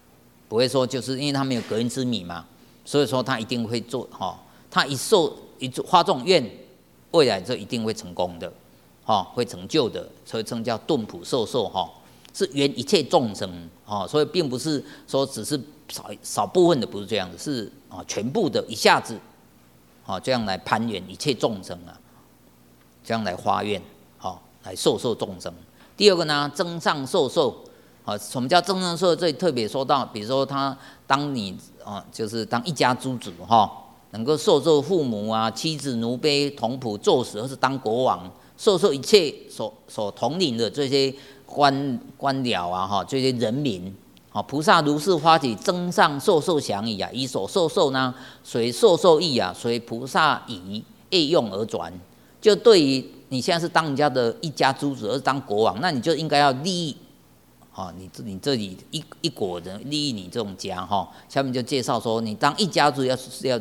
不会说就是因为他没有隔音之谜嘛，所以说他一定会做他一发这种愿，未来就一定会成功的，会成就的，所以称叫顿普受受是圆一切众生所以并不是说只是少部分的，不是这样子，是全部的一下子这样来攀缘一切众生这样来发愿来受受众生。第二个呢，增上受受什么叫增上受受？这里特别说到，比如说当你就是当一家之主能够受受父母妻子奴婢童仆坐使，或是当国王，受受一切所统领的这些官僚这些人民菩萨如是发起增上受受想矣以所受受呢，随受受意随菩萨以业用而转。就对于你现在是当人家的一家之主，而是当国王，那你就应该要利益你这里一国人，利益你这种家下面就介绍说，你当一家主要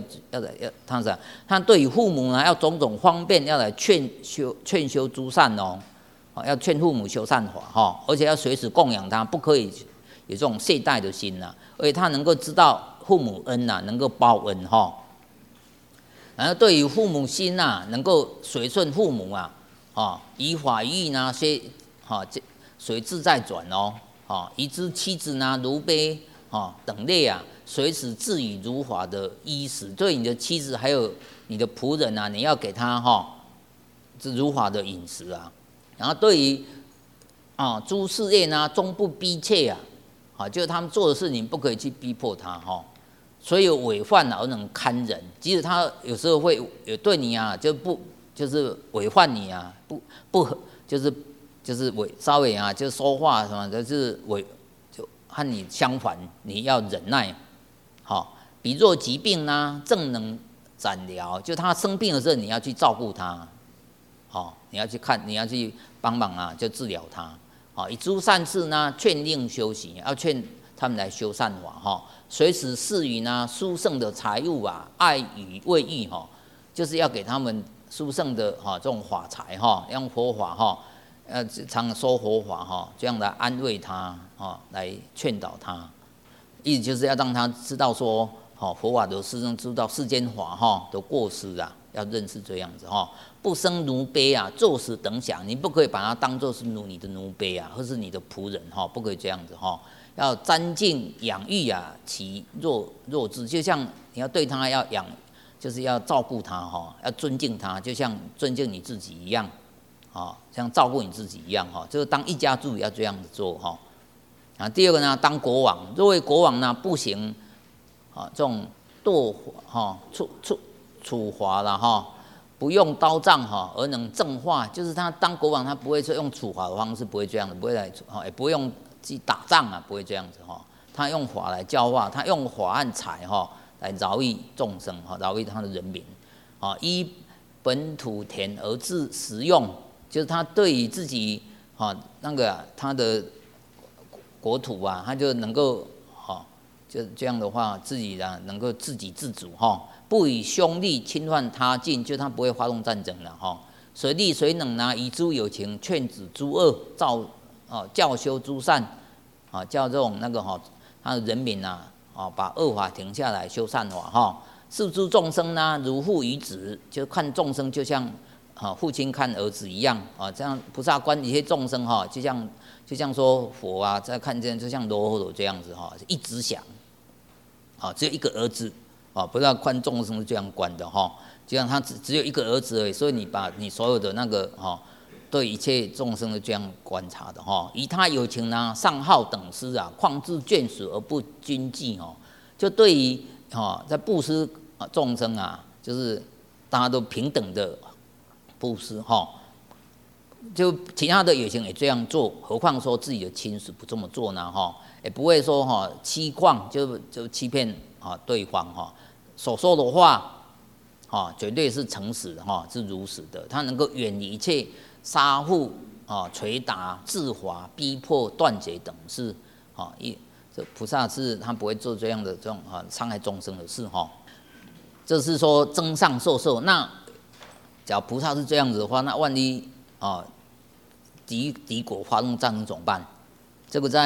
他对于父母呢，要种种方便，要来劝修诸善要劝父母修善法而且要随时供养他，不可以有这种懈怠的心而且他能够知道父母恩能够报恩然后对于父母心能够随顺父母以法义呢，随自在转以知妻子奴婢等类随时自以如法的衣食，对你的妻子还有你的仆人你要给他是如法的饮食然后对于诸事业终不逼切就是他们做的事情不可以去逼迫他所以违犯而能堪忍，即使他有时候会对你就是违犯你不就是稍微就说话什么的，就是就和你相反，你要忍耐比若疾病正能诊疗，就他生病的时候，你要去照顾他你要去看，你要去帮忙就治疗他以诸善事劝令修习，要劝他们来修善法随时赐予殊胜的财物爱与慰喻就是要给他们殊胜的这种法财用佛法常说佛法这样来安慰他来劝导他，意思就是要让他知道说佛法的世人知道世间法的过失要认识这样子不生奴婢坐使等想，你不可以把他当作是你的奴婢或是你的仆人不可以这样子要瞻敬养育其弱智，就像你要对他要养，就是要照顾他要尊敬他，就像尊敬你自己一样像照顾你自己一样就是当一家之主要这样子做第二个呢，当国王，若为国王不行这种堕处罚啦不用刀杖而能正化，就是他当国王，他不会说用处罚的方式，不会这样的，不会来也不会用去打仗不会这样子他用法来教化，他用法和财来饶益众生饶益他的人民依本土田而自食用，就是他对于自己那个他的国土他就能够就这样的话，自己能够自给自足不以凶力侵犯他境，就他不会发动战争了随力随能以诸有情劝止诸恶，教修诸善叫这种他的人民把恶法停下来，修善法视诸众生如父与子，就看众生就像父亲看儿子一样这样菩萨观一切众生就像说佛在看见就像罗喉这样子一直想只有一个儿子不知道观众生是这样观的就像他只有一个儿子而已，所以你把你所有的对一切众生都这样观察的以他有情上好等施况自眷属而不均计就对于在布施众生就是大家都平等的布施就其他的有情也这样做，何况说自己的亲属不这么做呢也不会说欺诳就欺骗对方所说的话绝对是诚实的是如实的，他能够远离一切杀戮捶打自罚逼迫断绝等事这菩萨是他不会做这样的这种伤害众生的事这是说增上受受。那假如菩萨是这样子的话，那万一敌国发动战争怎么办？这个在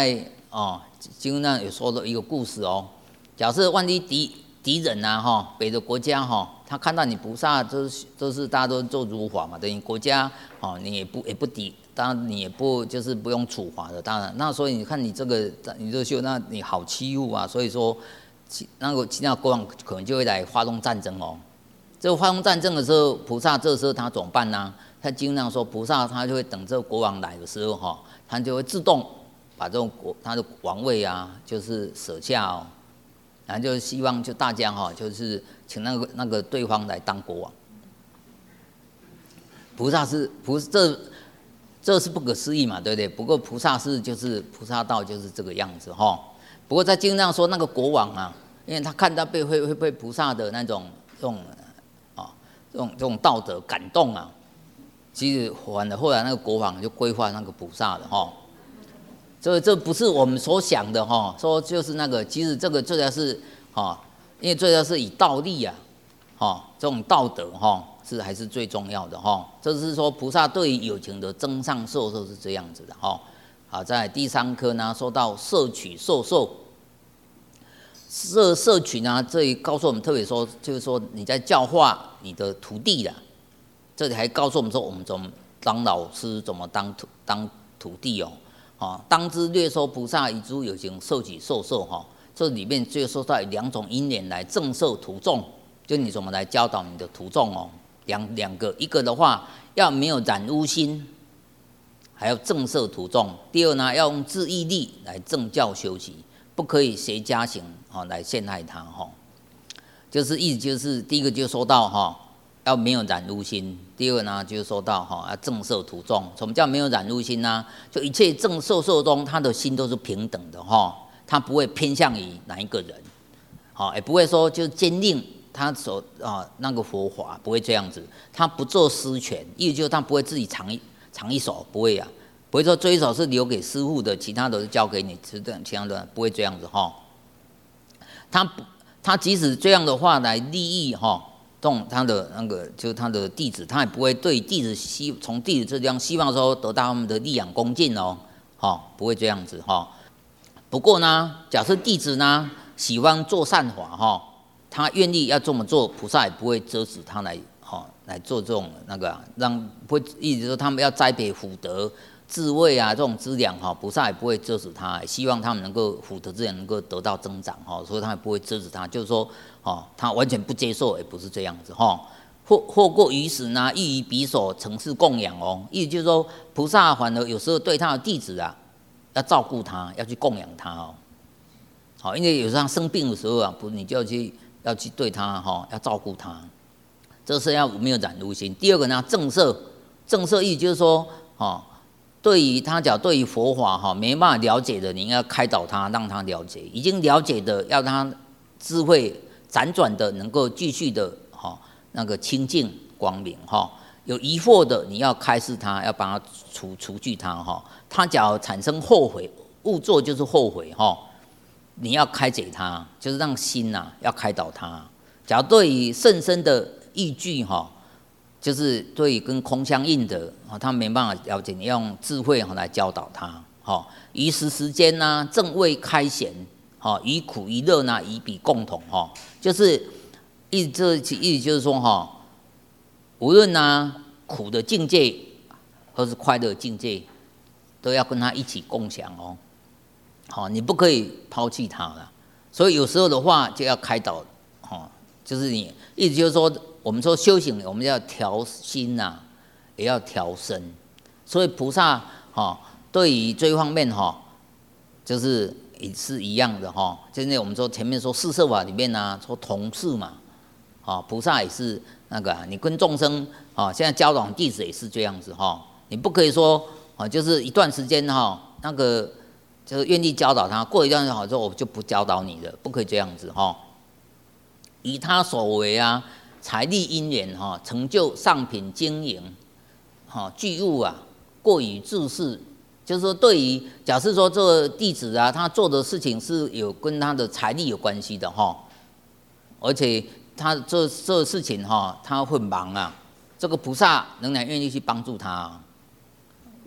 经上有说的一个故事哦。假设万一敌人啊北的国家他看到你菩萨都是大家都做如法嘛，等于国家你也不敌，当然你也不就是不用处罚的，当然那所以你看你这个修，那你好欺负啊，所以说其他国王可能就会来发动战争哦。这个发动战争的时候，菩萨这时候他怎么办呢？他经常说，菩萨他就会等这个国王来的时候他就会自动把这种他的王位啊，就是舍下哦，然后就希望就大家就是请那个对方来当国王。这是不可思议嘛，对不对？不过菩萨就是菩萨道就是这个样子不过在经上说那个国王啊，因为他看到会被菩萨的这种道德感动啊，其实反而后来那个国王就规范那个菩萨了这不是我们所想的说就是那个，其实这个最主要是因为最主要是以道力啊这种道德是还是最重要的这是说菩萨对于有情的增上受是这样子的好，在第3课呢说到摄取受摄取呢，这里告诉我们特别说，就是说你在教化你的徒弟啦。这里还告诉我们说，我们怎么当老师，怎么当徒弟当知略说菩萨以诸有情摄取受这里面就说到2种因缘来正摄徒众，就你怎么来教导你的徒众两个，一个的话要没有染污心，还要正摄徒众；第二呢，要用自义力来正教修习，不可以随家行来陷害他就是意思就是第一个就说到要没有染污心，第二呢就是说到要正摄徒众。什么叫没有染污心呢？就一切正受中，他的心都是平等的他不会偏向于哪一个人也不会说就坚定他所那个佛法，不会这样子。他不做私权，意思就是他不会自己藏一手，不会不会说这一手是留给师父的，其他的是交给你，其他的不会这样子他即使这样的话来利益他的那个就是他的弟子，他也不会对弟子从弟子这地方希望说得到他们的利养恭敬不会这样子不过呢，假设弟子呢喜欢做善法他愿意要这么做，菩萨也不会遮止他来做这种那个不会意思说他们要栽培福德智慧啊这种资粮菩萨也不会遮止他，希望他们能够福德资粮能够得到增长所以他也不会遮止他，就是说他完全不接受，也不是这样子或过于时呢，亦以彼所承事供养意思就是说菩萨反而有时候对他的弟子啊要照顾他，要去供养他因为有时候他生病的时候啊，你就要去对他要照顾他，这是要没有染污心。第二个呢，正摄意就是说对于他讲对于佛法没办法了解的，你应该开导他，让他了解；已经了解的，要让他智慧辗转的能够继续的那个清净光明有疑惑的，你要开示他，要帮他除去他他假如产生后悔，误做就是后悔你要开解他，就是让心要开导他。假如对于甚深的依据就是对于跟空相应的他没办法了解，你要用智慧来教导他于时间呢，正为开显于苦于乐呢，以彼共同就是意思就是说无论苦的境界或是快乐的境界，都要跟他一起共享你不可以抛弃他了。所以有时候的话就要开导就是你意思就是说，我们说修行，我们要调心也要调身。所以菩萨对于这一方面就是也是一样的就是我们说前面说四摄法里面说同事嘛菩萨也是那个你跟众生现在教导弟子也是这样子你不可以说就是一段时间那个就是愿意教导他，过一段时间之后我就不教导你了，不可以这样子以他所为财力因缘成就上品经营具物过于自私，就是说对于假设说这个弟子他做的事情是有跟他的财力有关系的而且他这事情他会忙这个菩萨仍然愿意去帮助他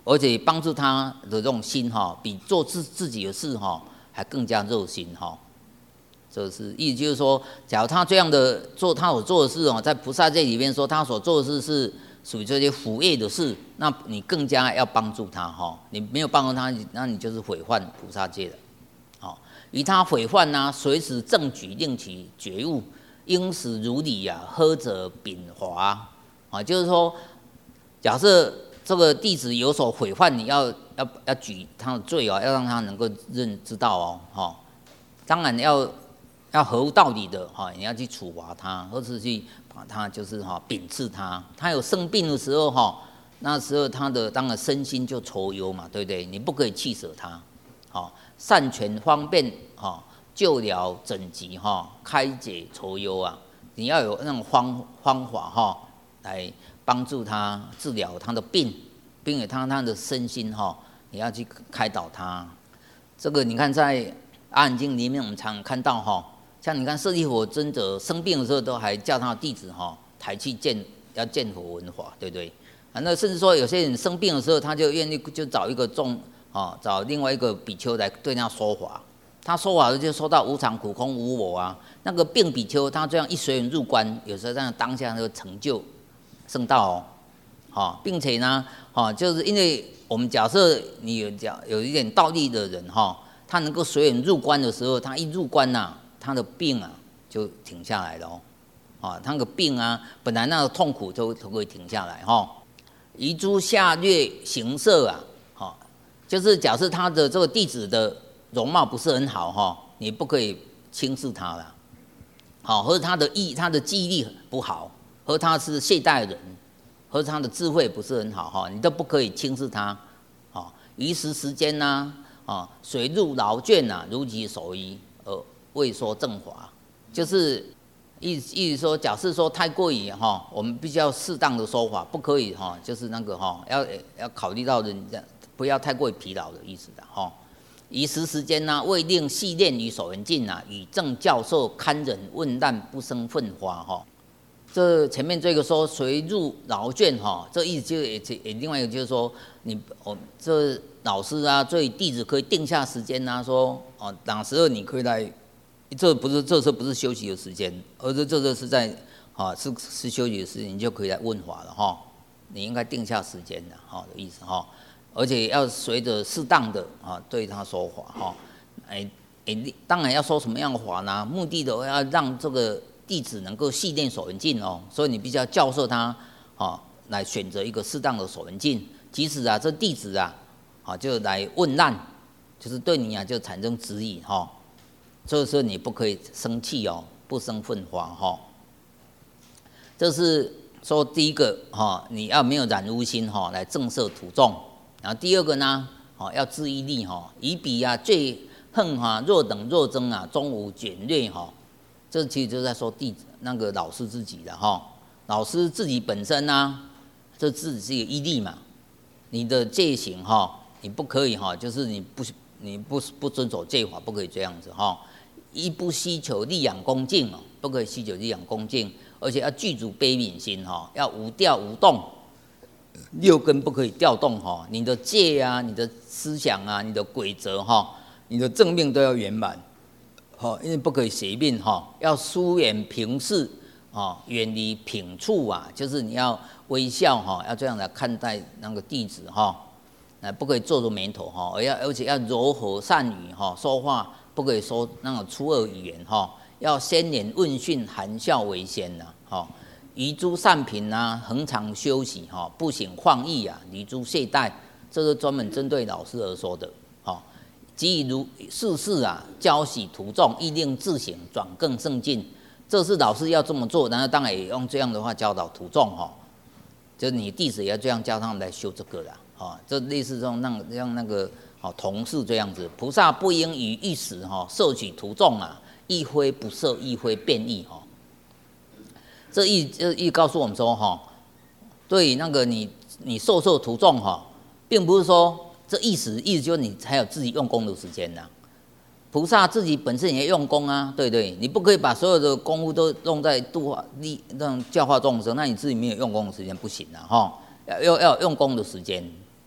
而且帮助他的这种心哈，比做自己的事哈还更加热心哈。这是意思就是说，假如他这样的做他所做的事哦，在菩萨界里面说他所做的事是属于这些苦业的事，那你更加要帮助他哈。你没有帮助他，那你就是毁犯菩萨戒了。好，与他毁犯啊，随时正举令其觉悟，应使如理啊，呵者秉华啊，就是说，假设这个弟子有所毁犯，你要举他的罪哦，要让他能够知道哦，哈，当然要合乎道理的哈，你要去处罚他，或是去把他就是哈秉斥他。他有生病的时候哈，那时候他的当然身心就愁忧嘛，对不对？你不可以弃舍他，好，善权方便哈，救疗诊疾哈，开解愁忧啊。你要有那种方法哈，来帮助他治疗他的病，并且他的身心哈，你要去开导他。这个你看在《阿含经》里面，我们常看到哈。像你看舍利弗尊者生病的时候，都还叫他的弟子哈抬去要见佛闻法，对不对？啊，那甚至说有些人生病的时候，他就愿意就找一个找另外一个比丘来对他说法。他说法就说到无常、苦、空、无我啊。那个病比丘他这样一随缘入观，有时候这样当下那个成就圣道哦，并且呢，就是因为我们假设你有一点道力的人哈，他能够随缘入观的时候，他一入观呐。他的病啊就停下来了哦，他的病啊本来那个痛苦都会停下来哈。遗诸下略形色啊，就是假设他的这个弟子的容貌不是很好哈，你不可以轻视他了，好，或者他的记忆力不好，或他是懈怠人，或者他的智慧不是很好哈，你都不可以轻视他，好，于时间呐，随入劳倦呐，如其所依未说正法，就是意思说，假设说太过于我们必须要适当的说法，不可以就是那个要考虑到人家不要太过于疲劳的意思的哈。于时间呢，未令细练于所缘境啊，与正教授堪忍问难，不生愤发哈。这前面这个说随入劳倦哈，这意思就也另外一个就是说，这老师啊，对弟子可以定下时间啊，说哪时候你可以来。这时候不是休息的时间，而是这是在是休息的时间，你就可以来问法了哈。你应该定下时间的的意思哈，而且要随着适当的对他说法哈。当然要说什么样的法呢？目的的要让这个弟子能够细练所缘境哦，所以你必须要教授他来选择一个适当的所缘境。即使这弟子就来问难，就是对你就产生质疑哈。这时候你不可以生气哦，不生愤发哈。这是说第一个你要没有染污心来正摄土众。然后第二个呢要自毅力以彼罪恨若等若增终无减略这其实就是在说那个老师自己的老师自己本身这自己是一个毅力嘛。你的戒行你不可以就是你不遵守戒法，不可以这样子一不希求利养恭敬不可以希求利养恭敬，而且要具足悲悯心要无调无动，六根不可以调动你的戒你的思想你的规则你的正命都要圆满因为不可以邪命要疏远平视远离品处就是你要微笑要这样来看待那个弟子不可以皱着眉头而且要柔和善语说话。不可以说那种粗恶语言要先言问讯，含笑为先于诸善品恒常修习不行放逸离诸懈怠，这是专门针对老师而说的即如世事教习徒众，亦令自省转更胜进。这是老师要这么做，然后当然也用这样的话教导徒众就是你弟子也要这样教他们来修这个的这类似这种让那个。同是这样子，菩萨不应于一时摄取徒众亦非不摄，亦非变异这意告诉我们说对那个你受徒众并不是说这意思就是你才有自己用功的时间菩萨自己本身也用功对不对？你不可以把所有的功夫都用在让教化众生，那你自己没有用功的时间不行要用功的时间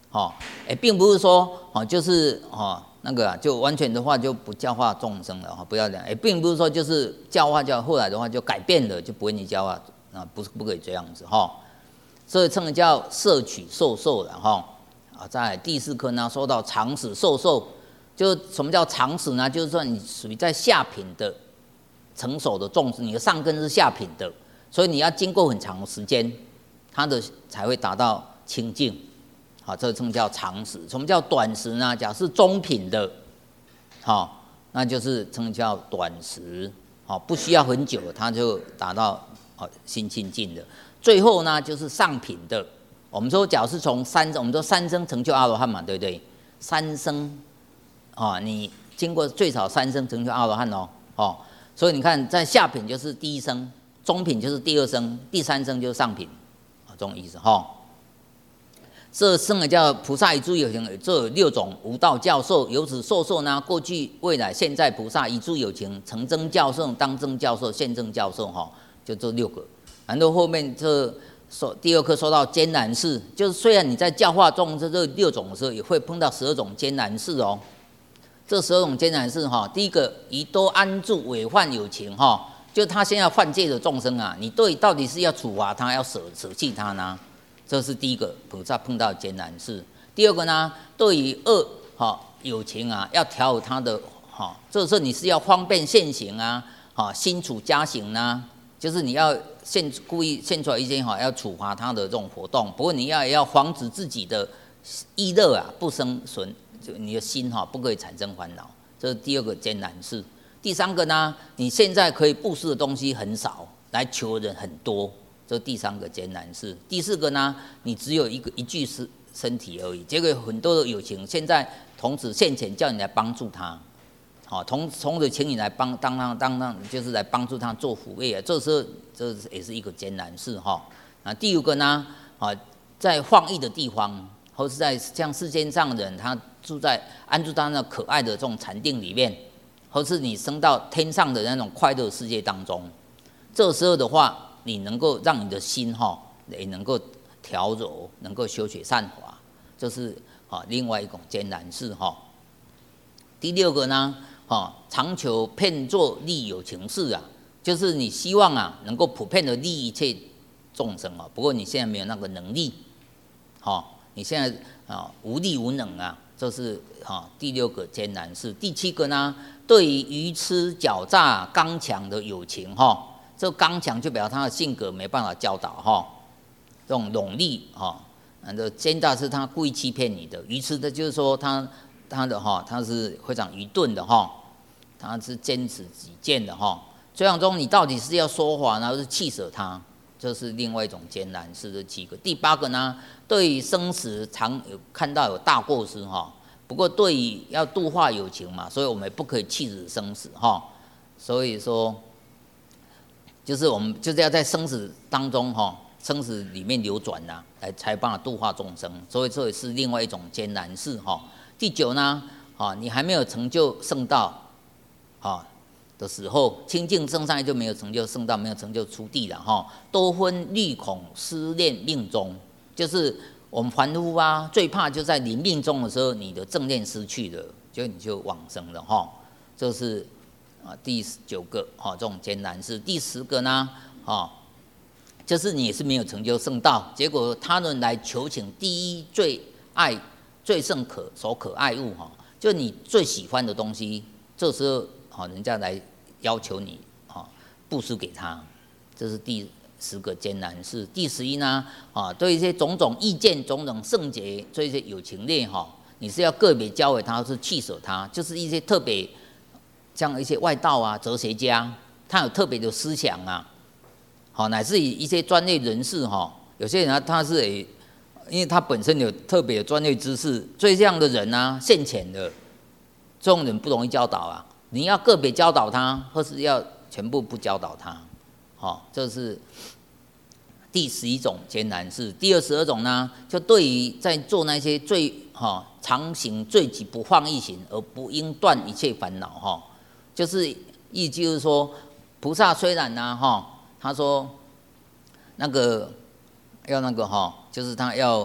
并不是说就是那个就完全的话就不教化众生了不要讲，并不是说就是教化后来的话就改变了就不会你教化不可以这样子所以称为叫摄取受受了在第4课呢说到长死受受，就什么叫长死呢？就是说你属于在下品的成熟的种子，你的上根是下品的，所以你要经过很长的时间，它的才会达到清净。这称叫长死。什么叫短死呢？假设中品的，那就是称叫短死。不需要很久，它就达到心清净的。最后呢，就是上品的。我们说，假如是从我们说3生成就阿罗汉嘛，对不对？3生你经过最少3生成就阿罗汉所以你看，在下品就是第1生，中品就是第2生，第3生就是上品，这种意思这生的叫菩萨以诸有情，这6种无道教授，由此受受呢，过去、未来、现在菩萨以诸有情，成真教授、当真教授、现正教授就这6个。然后后面第2课说到艰难事，就是虽然你在教化众这6种的时候，也会碰到12种艰难事这12种艰难事第一个以多安住违犯有情就他现在犯戒的众生你到底是要处罚他，要舍弃他呢？这是第一个菩萨碰到艰难事。第2个呢，对于恶有情要调和他的这时候你是要方便现行心处加行就是你要故意现出来一些要处罚他的这种活动。不过你也要防止自己的意乐不生存，你的心不可以产生烦恼。这是第2个艰难事。第3个呢，你现在可以布施的东西很少，来求人很多，这是第3个艰难事。第4个呢，你只有一具身体而已，结果很多的有情现在童子现前叫你来帮助他。童子请你来当就是来帮助他做抚慰这时候这也是一个艰难事第5个呢在放逸的地方，或是在像世间上人他安住在那可爱的这种禅定里面，或是你升到天上的那种快乐世界当中，这时候的话，你能够让你的心也能够调柔，能够修学善法，这是另外一种艰难事第6个呢常求遍作利有情事就是你希望能够普遍的利益一切众生不过你现在没有那个能力你现在无力无能这是第6个艰难事。第7个呢，对于愚痴狡诈刚强的有情这刚强就表示他的性格没办法教导这种冗利奸诈是他故意欺骗你的，愚痴的就是说他是非常愚钝的他是坚持己见的这样中你到底是要说法呢，还是弃舍他？这是另外一种艰难事。这7个。第8个呢，对于生死常有看到有大过失不过对于要度化有情嘛，所以我们不可以弃止生死所以说，就是我们就是要在生死当中生死里面流转来才办法度化众生，所以这也是另外一种艰难事第9呢你还没有成就圣道的时候，清净正上就没有成就圣道，没有成就出地了多分虑恐失恋命中，就是我们凡夫最怕就在临命中的时候，你的正念失去了，你就往生了这是第9个这种艰难事。第10个呢就是你也是没有成就圣道，结果他人来求请第一最甚所可爱物就你最喜欢的东西，这时候人家来要求你布施给他，这是第10个艰难事。第11呢对一些种种意见、种种圣洁，这些有情类你是要个别教给他，是弃舍他，就是一些特别像一些外道哲学家，他有特别的思想乃至于一些专业人士有些人他是因为他本身有特别的专业知识，所以这样的人现前的这种人不容易教导你要个别教导他，或是要全部不教导他这是第11种艰难事。第22种呢，就对于在做那些最常行罪己不放逸行，而不应断一切烦恼就是就是说，菩萨虽然他说那个要就是他要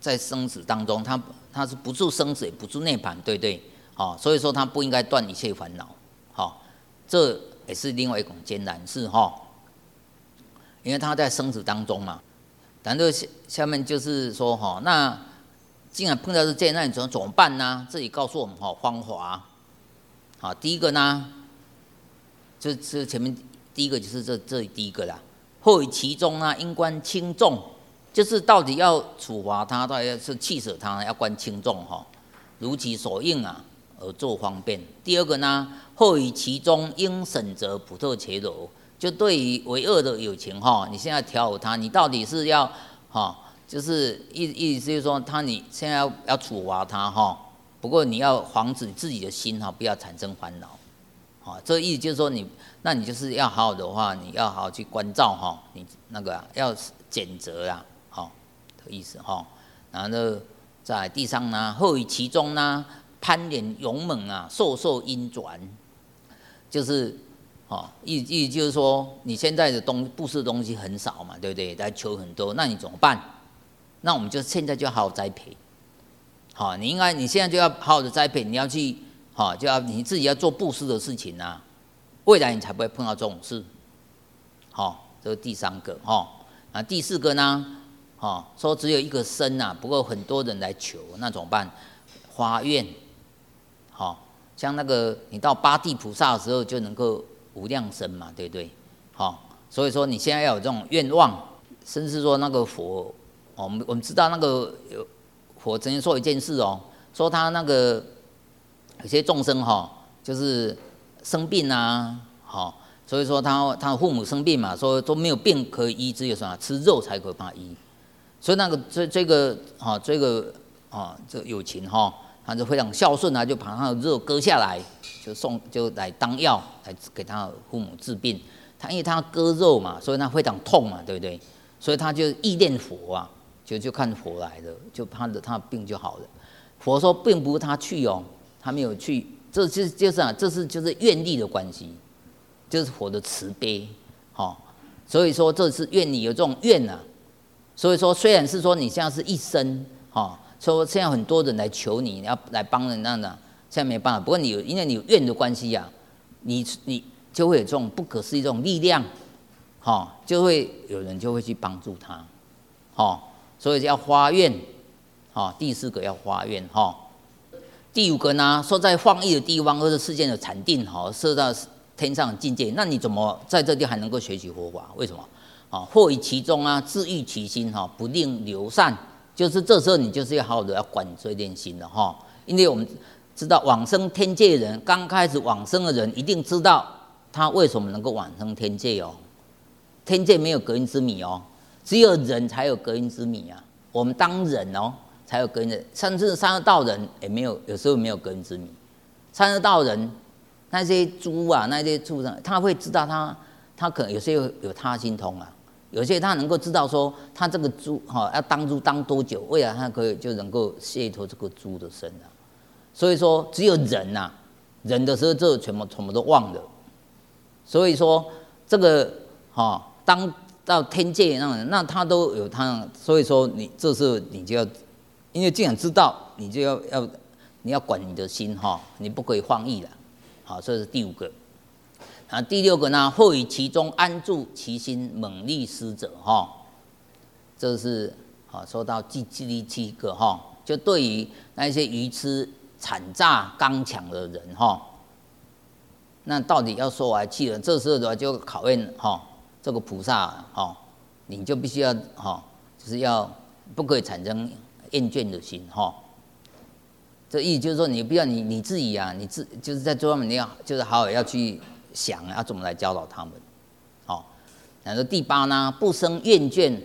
在生死当中，他是不住生死，也不住涅槃，对不对？好，所以说他不应该断一切烦恼。好，这也是另外一种艰难事哈，因为他在生死当中嘛。然后下面就是说哈，那既然碰到这艰难，那你怎么办呢？这里告诉我们方法。好，第一个呢，这前面第一个就是这里第一个啦。后以其中呢，应观轻重，就是到底要处罚他，到底要是气舍他，要观轻重哈，如其所应啊，而作方便。第二个呢，后以其中应审责普特伽罗，就对于为恶的有情哈，你现在调和他，你到底是要哈，就是意思就是说你现在要处罚他哈，不过你要防止自己的心哈不要产生烦恼。好，这个意思就是说那你就是要好好的话，你要好好去关照哈，你那个要减责啦，好的意思哈。然后呢，在第三呢，后以其中呢，攀连勇猛啊，受因转，就是意思就是说，你现在的布施的东西很少嘛，对不对？来求很多，那你怎么办？那我们就现在就好好栽培。好，你现在就要好好的栽培，你要去。就要你自己要做布施的事情啊，未来你才不会碰到这种事。这是第三个第四个呢，说只有一个身啊，不过很多人来求，那怎么办？发愿，像那个你到八地菩萨的时候就能够无量身嘛，对不对？所以说你现在要有这种愿望，甚至说那个佛，我们知道那个佛曾经说一件事说他那个。有些众生就是生病啊，所以说他的父母生病嘛，说都没有病可以医，只有什么吃肉才可以帮他医。所以那个这个有情他就非常孝顺啊，就把他的肉割下来，就来当药，来给他的父母治病。因为他割肉嘛，所以他非常痛嘛，对不对？所以他就意念佛啊，就看佛来了，就他的病就好了。佛说并不是他去他没有去，这就是愿力的关系，就是佛的慈悲，所以说这是愿力有这种愿啊。所以说虽然是说你现在是一生，说现在很多人来求你要来帮人那现在没办法。不过因为你有愿的关系啊，你就会有这种不可思议这种力量，就会有人就会去帮助他，所以要发愿，第四个要发愿第五个呢，说在放逸的地方或者世间的禅定，设到天上的境界，那你怎么在这地还能够学习佛法？为什么？或以其中啊，自欲其心不令流散，就是这时候你就是要好好的要管这点心了因为我们知道往生天界的人，刚开始往生的人一定知道他为什么能够往生天界天界没有隔音之谜只有人才有隔音之谜啊。我们当人才有隔音的，甚至三恶道人也没有，有时候没有隔音之谜。三恶道人那些猪啊，那些畜生，他会知道他可能有些有他心通啊，有些他能够知道说他这个猪要当猪当多久，未来他可以就能够卸脱这个猪的身啊。所以说只有人啊，人的时候这全部都忘了。所以说这个当到天界那种人，那他都有他，所以说你这时候你就要。因为既然知道，你就你要管你的心你不可以放逸了，这是第五个。第六个呢，或以其中安住其心，猛力施者这是说到第七个就对于那些愚痴惨诈刚强的人那到底要说来气人，这时候的话就考验这个菩萨你就必须要就是要不可以产生厌倦的心这意思就是说，你不要你自己啊，就是在这方面你要就是好好要去想要怎么来教导他们。然后第八呢，不生厌倦。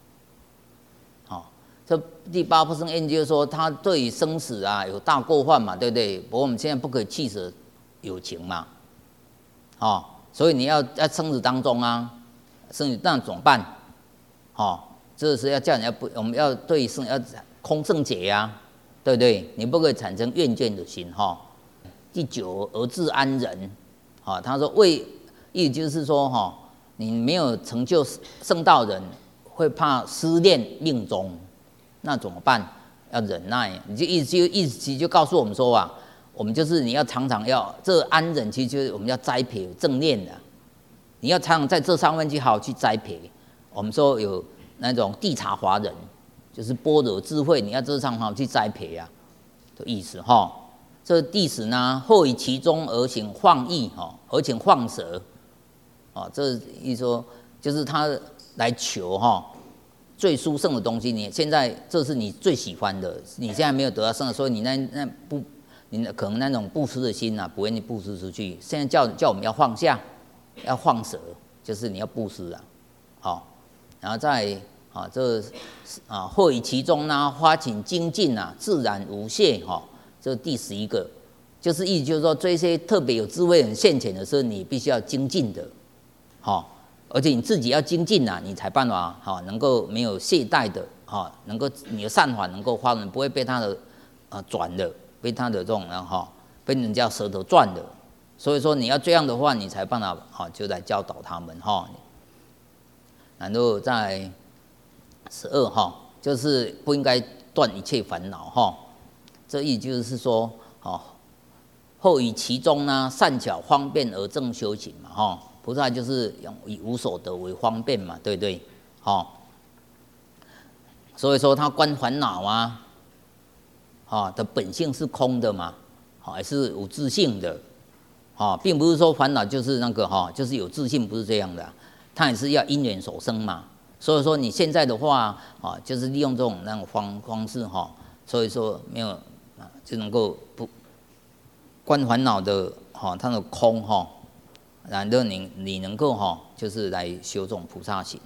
这第八不生厌倦，就是说他对于生死啊有大过患嘛，对不对？不过我们现在不可以弃舍有情嘛，所以你要在生死当中啊，生死那怎么办？这是要叫人家我们要对生要空圣解啊，对不对？你不可以产生厌倦的心第九，而自安忍。他说意思就是说你没有成就圣道人，会怕思念命终。 那怎么办？要忍耐。你就意思就告诉我们说啊，我们就是你要常常要这安忍，其实就是我们要栽培正念的。你要常常在这上面去好好去栽培。我们说有那种地察华人，就是般若智慧，你要这上好好去栽培啊的意思哈。这第十呢，后以其中而行放逸哈，而且放舍。这意思说就是他来求哈最殊胜的东西。你现在这是你最喜欢的，你现在没有得到胜的，所以你你可能那种布施的心啊，不愿意布施出去。现在叫我们要放下，要放舍，就是你要布施啊，好，然后再或以其中呢，发起精进啊，自然无懈哈。这第11个，就是意思就是说，这些特别有智慧人现前的时候，你必须要精进的。而且你自己要精进啊，你才办法能够没有懈怠的能够你的善法能够发展，不会被他的转的，被他的这种被人家舌头转的。所以说你要这样的话，你才办法就来教导他们然后在12就是不应该断一切烦恼这意就是说后以其中呢，善巧方便而正修行嘛菩萨就是以无所得为方便嘛，对不对？所以说他观烦恼的本性是空的嘛，还是无自性的并不是说烦恼就是那个就是有自性，不是这样的，它也是要因缘所生嘛。所以说你现在的话就是利用这种那种方式所以说没有就能够不观烦恼的它的空然后你能够就是来修这种菩萨行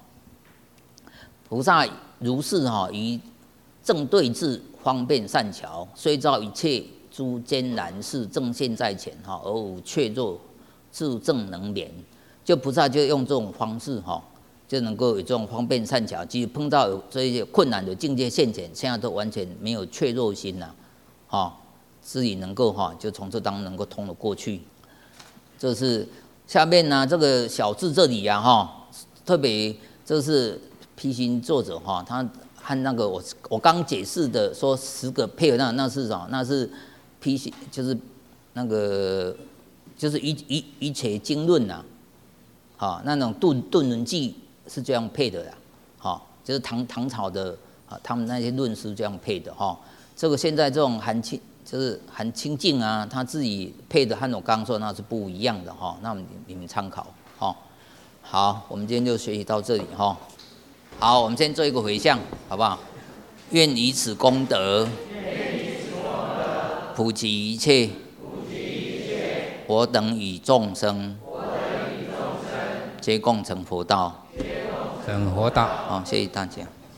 菩萨如是于正对治方便善巧，虽遭一切诸艰难事正现在前而无怯弱，自正能免。就菩萨就用这种方式就能够有这种方便善巧，即使碰到有这些困难的境界现前，现在都完全没有怯弱心了自己能够就从这当中能够通得过去。这是下面呢这个小字这里特别这是批行作者他和那个我刚解释的说10个配合那是什么？那是批行，就是那个就是一切经论那种顿论记是这样配的就是唐朝的他们那些论师这样配的这个现在这种就是含清净他自己配的和我刚刚说那是不一样的那你们参考好，我们今天就学习到这里好，我们先做一个回向，好不好？愿以此功德，普及一切，我等与众生，皆共成佛道。 成佛道。 谢谢大家。